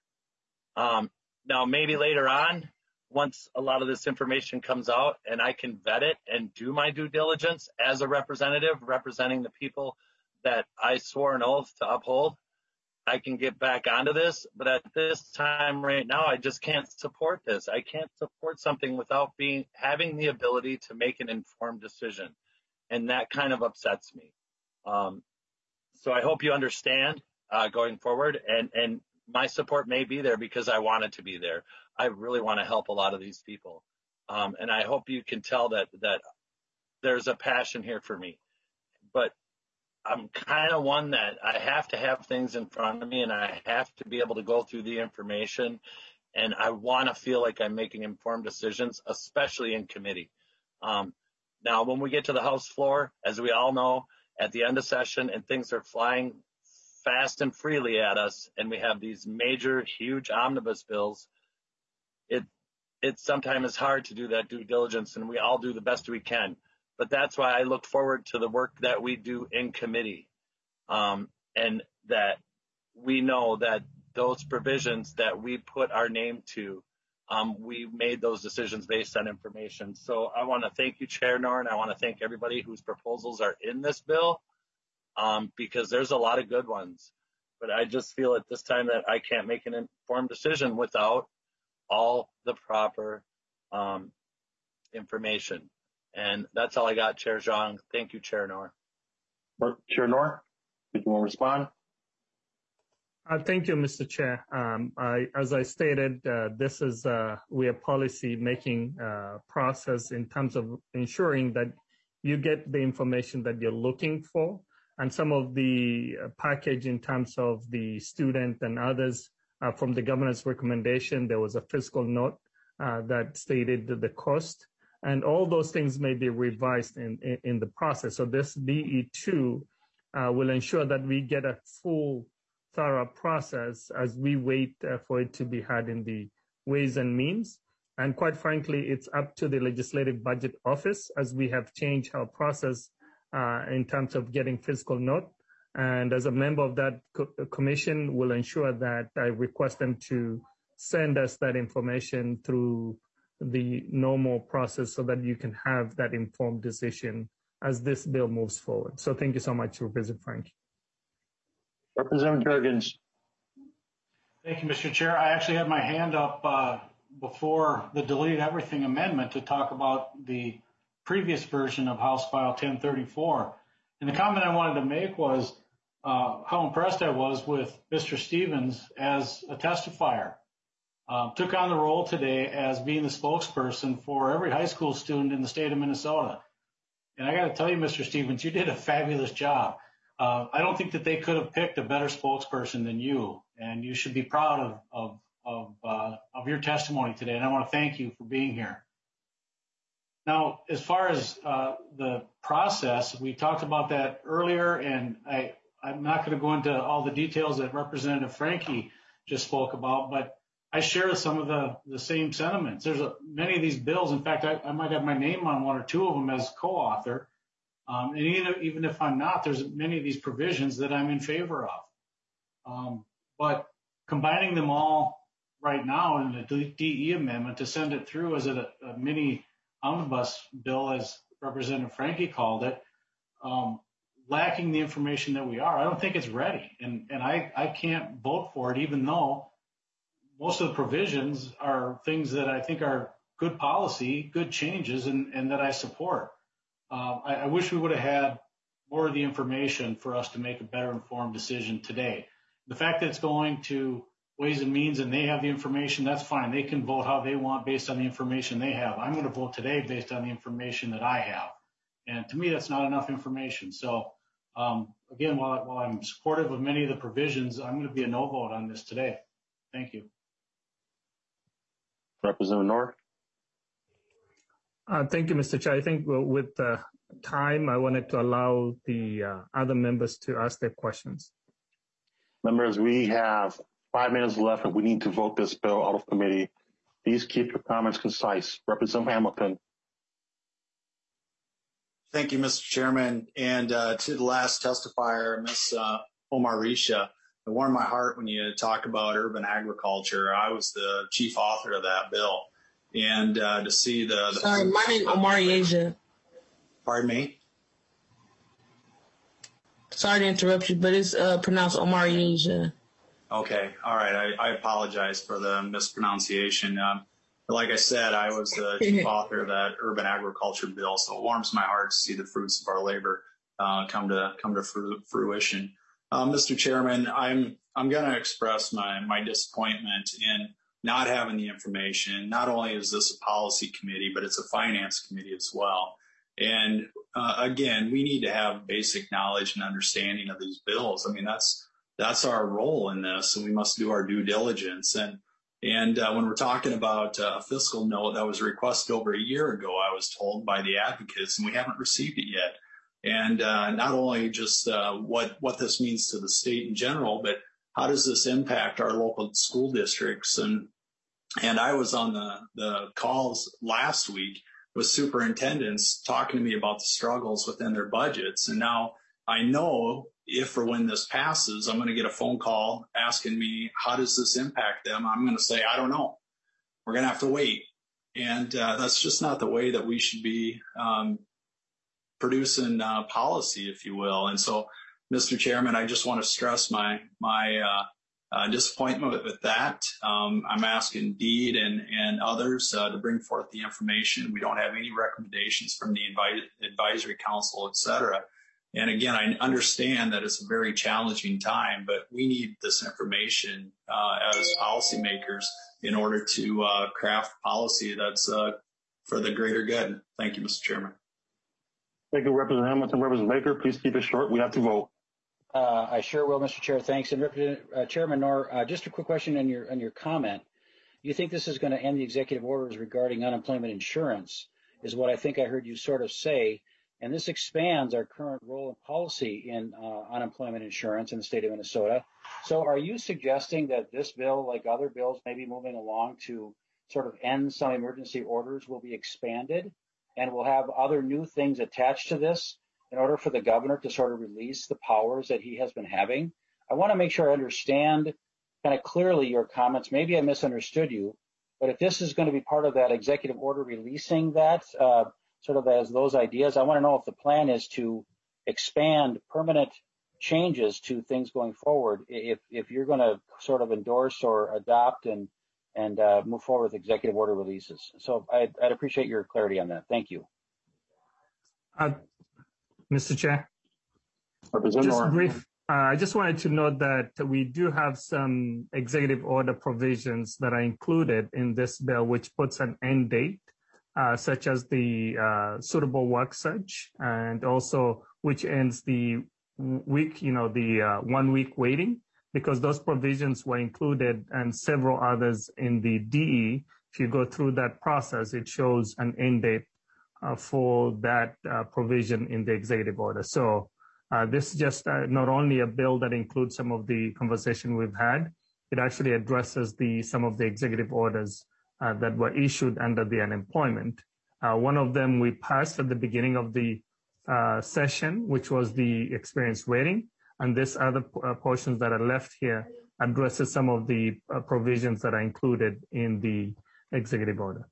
Speaker 13: Um, now, maybe later on, once a lot of this information comes out and I can vet it and do my due diligence as a representative representing the people that I swore an oath to uphold, I can get back onto this. But at this time right now, I just can't support this. I can't support something without being having the ability to make an informed decision. And that kind of upsets me. Um, so I hope you understand uh, going forward. And, and my support may be there because I want it to be there. I really want to help a lot of these people. Um, and I hope you can tell that, that there's a passion here for me. But I'm kind of one that I have to have things in front of me, and I have to be able to go through the information. And I want to feel like I'm making informed decisions, especially in committee. Um, now, when we get to the House floor, as we all know, at the end of session and things are flying fast and freely at us, and we have these major, huge omnibus bills, it it sometimes is hard to do that due diligence, and we all do the best we can. But that's why I look forward to the work that we do in committee, um, and that we know that those provisions that we put our name to, um, we made those decisions based on information. So I want to thank you, Chair Norn. I want to thank everybody whose proposals are in this bill, um, because there's a lot of good ones. But I just feel at this time that I can't make an informed decision without all the proper um, information. And that's all I got, Chair Zhang. Thank you, Chair Noor.
Speaker 19: Chair Noor, did you want to respond?
Speaker 1: Uh, thank you, Mister Chair. Um, I, as I stated, uh, this is uh, we a policy making uh, process in terms of ensuring that you get the information that you're looking for, and some of the uh, package in terms of the student and others uh, from the governor's recommendation. There was a fiscal note uh, that stated the cost. And all those things may be revised in, in, in the process. So this D E two uh, will ensure that we get a full, thorough process as we wait uh, for it to be had in the Ways and Means. And quite frankly, it's up to the Legislative Budget Office as we have changed our process uh, in terms of getting fiscal note. And as a member of that co- commission, will ensure that I request them to send us that information through the normal process so that you can have that informed decision as this bill moves forward. So thank you so much, Representative Frank.
Speaker 19: Representative Jurgens.
Speaker 3: Thank you, Mister Chair. I actually had my hand up uh, before the delete everything amendment to talk about the previous version of House File ten thirty-four. And the comment I wanted to make was uh, how impressed I was with Mister Stevens as a testifier. Uh, took on the role today as being the spokesperson for every high school student in the state of Minnesota. And I got to tell you, Mister Stevens, you did a fabulous job. Uh, I don't think that they could have picked a better spokesperson than you, and you should be proud of of of, uh, of your testimony today. And I want to thank you for being here. Now, as far as uh, the process, we talked about that earlier, and I I'm not going to go into all the details that Representative Franke just spoke about, but I share some of the, the same sentiments. There's a, many of these bills. In fact, I, I might have my name on one or two of them as co-author. Um, and even, even if I'm not, there's many of these provisions that I'm in favor of. Um, but combining them all right now in the D E amendment to send it through as a, a mini omnibus bill, as Representative Franke called it, um, lacking the information that we are, I don't think it's ready. And, and I, I can't vote for it, even though most of the provisions are things that I think are good policy, good changes, and, and that I support. Uh, I, I wish we would have had more of the information for us to make a better informed decision today. The fact that it's going to Ways and Means and they have the information, that's fine. They can vote how they want based on the information they have. I'm going to vote today based on the information that I have. And to me, that's not enough information. So, um, again, while, while I'm supportive of many of the provisions, I'm going to be a no vote on this today. Thank you.
Speaker 19: Representative Knorr.
Speaker 1: Uh, thank you, Mister Chair. I think with uh, time, I wanted to allow the uh, other members to ask their questions.
Speaker 19: Members, we have five minutes left and we need to vote this bill out of committee. Please keep your comments concise. Representative Hamilton.
Speaker 18: Thank you, Mister Chairman. And uh, to the last testifier, Miz Uh, Omar Risha, it warmed my heart when you talk about urban agriculture. I was the chief author of that bill. And uh, to see the... the
Speaker 4: Sorry, my name is Omar Asia.
Speaker 18: Pardon me?
Speaker 4: Sorry to interrupt you, but it's uh, pronounced Omar Asia.
Speaker 18: Okay, all right. I, I apologize for the mispronunciation. Um, like I said, I was the chief author of that urban agriculture bill, so it warms my heart to see the fruits of our labor uh, come to come to fruition. Uh, Mister Chairman, I'm I'm going to express my my disappointment in not having the information. Not only is this a policy committee, but it's a finance committee as well. And uh, again, we need to have basic knowledge and understanding of these bills. I mean, that's that's our role in this, and we must do our due diligence. And and uh, when we're talking about a fiscal note that was requested over a year ago, I was told by the advocates, and we haven't received it yet. And uh, not only just uh, what what this means to the state in general, but how does this impact our local school districts? And and I was on the the calls last week with superintendents talking to me about the struggles within their budgets. And now I know if or when this passes, I'm going to get a phone call asking me, how does this impact them? I'm going to say, I don't know. We're going to have to wait. And uh, that's just not the way that we should be um, producing uh, policy, if you will. And so, Mister Chairman, I just want to stress my my uh, uh, disappointment with that. Um, I'm asking Deed and, and others uh, to bring forth the information. We don't have any recommendations from the advi- advisory council, et cetera. And again, I understand that it's a very challenging time, but we need this information uh, as policymakers in order to uh, craft policy that's uh, for the greater good. Thank you, Mister Chairman.
Speaker 19: Thank you, Representative Hamilton. Representative Baker, please keep it short. We have to vote.
Speaker 16: Uh, I sure will, Mister Chair. Thanks. And Representative uh, Chairman Knorr, uh, just a quick question on your on your comment. You think this is going to end the executive orders regarding unemployment insurance, is what I think I heard you sort of say. And this expands our current role and policy in uh, unemployment insurance in the state of Minnesota. So are you suggesting that this bill, like other bills maybe moving along to sort of end some emergency orders, will be expanded and will have other new things attached to this in order for the governor to sort of release the powers that he has been having? I want to make sure I understand kind of clearly your comments. Maybe I misunderstood you, but if this is going to be part of that executive order releasing that, uh, sort of as those ideas, I want to know if the plan is to expand permanent changes to things going forward, if if you're going to sort of endorse or adopt and and uh, move forward with executive order releases. So I'd, I'd appreciate your clarity on that. Thank you.
Speaker 1: Uh, Mister Chair,
Speaker 19: Representative
Speaker 1: just brief. Uh, I just wanted to note that we do have some executive order provisions that are included in this bill, which puts an end date. Uh, such as the uh, suitable work search, and also which ends the week, you know, the uh, one week waiting, because those provisions were included and several others in the D E. If you go through that process, it shows an end date uh, for that uh, provision in the executive order. So uh, this is just uh, not only a bill that includes some of the conversation we've had, it actually addresses the some of the executive orders Uh, that were issued under the unemployment. Uh, one of them we passed at the beginning of the uh, session, which was the experience rating. And this other uh, portions that are left here addresses some of the uh, provisions that are included in the executive order.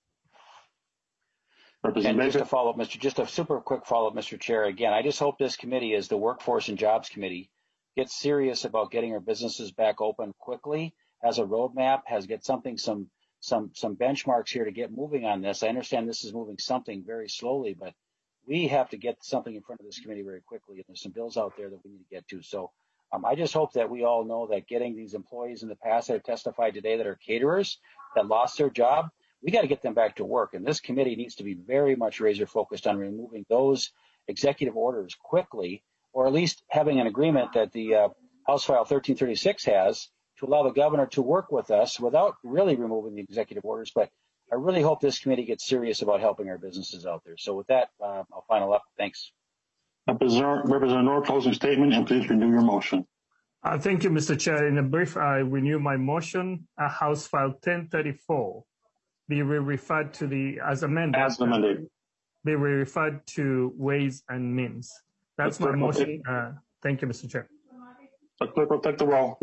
Speaker 16: And just to follow up, Mister Just a super quick follow up, Mister Chair. Again, I just hope this committee, as the Workforce and Jobs Committee, gets serious about getting our businesses back open quickly, has a roadmap, has get something, some some some benchmarks here to get moving on this. I understand this is moving something very slowly, but we have to get something in front of this committee very quickly. And there's some bills out there that we need to get to. So um, I just hope that we all know that getting these employees in the past that have testified today that are caterers that lost their job, we got to get them back to work. And this committee needs to be very much razor focused on removing those executive orders quickly, or at least having an agreement that the uh, House File thirteen thirty-six has to allow the governor to work with us without really removing the executive orders. But I really hope this committee gets serious about helping our businesses out there. So with that, uh, I'll final up. Thanks.
Speaker 19: Representative Noor, closing statement, and please renew your motion.
Speaker 1: Uh, thank you, Mister Chair. In a brief, I renew my motion. Uh, House File ten thirty-four be referred to the, as amended,
Speaker 19: as amended,
Speaker 1: be referred to Ways and Means. That's my motion. Uh, thank you, Mister Chair.
Speaker 19: The clerk will take the roll.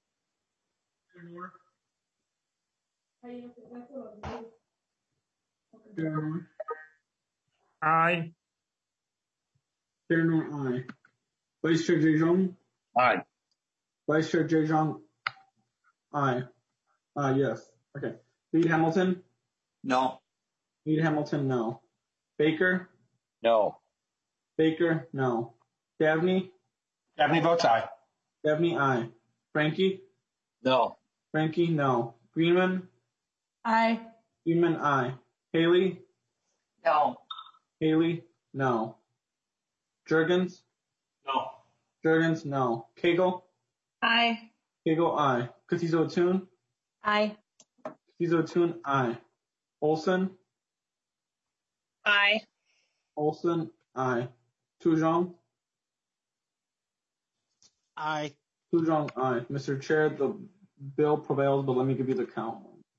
Speaker 1: Aye.
Speaker 7: Chair Noor, aye. Vice Chair Jejong?
Speaker 19: Aye.
Speaker 7: Vice Chair Jejong? Aye. Uh, yes. Okay. Lead Hamilton?
Speaker 17: No.
Speaker 7: Lead Hamilton, no. Baker?
Speaker 16: No.
Speaker 7: Baker, no. Dabney?
Speaker 17: Dabney votes aye.
Speaker 7: Dabney, aye. Frankie?
Speaker 13: No.
Speaker 7: Frankie, no. Greenman?
Speaker 6: Aye.
Speaker 7: Greenman, aye. Haley?
Speaker 11: No.
Speaker 7: Haley, no. Jurgens?
Speaker 3: No.
Speaker 7: Jurgens, no. Cagle?
Speaker 6: Aye.
Speaker 7: Cagle, aye. Katizo Atun?
Speaker 6: Aye.
Speaker 7: Katizo Atun, aye. Olson?
Speaker 10: Aye.
Speaker 7: Olson, aye. Tujong?
Speaker 22: Aye.
Speaker 7: Tujong, aye. Mister Chair, the bill prevails, but let me give you the count.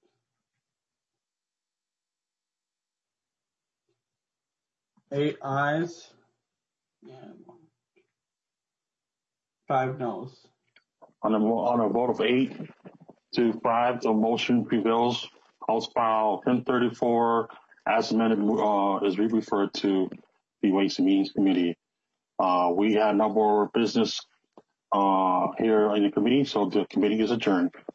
Speaker 7: Eight ayes and five noes.
Speaker 19: On a, on a vote of eight to five, the motion prevails. House File ten thirty-four, as amended, uh, is referred to the Ways and Means Committee. Uh, we had no more business uh, here in the committee, so the committee is adjourned.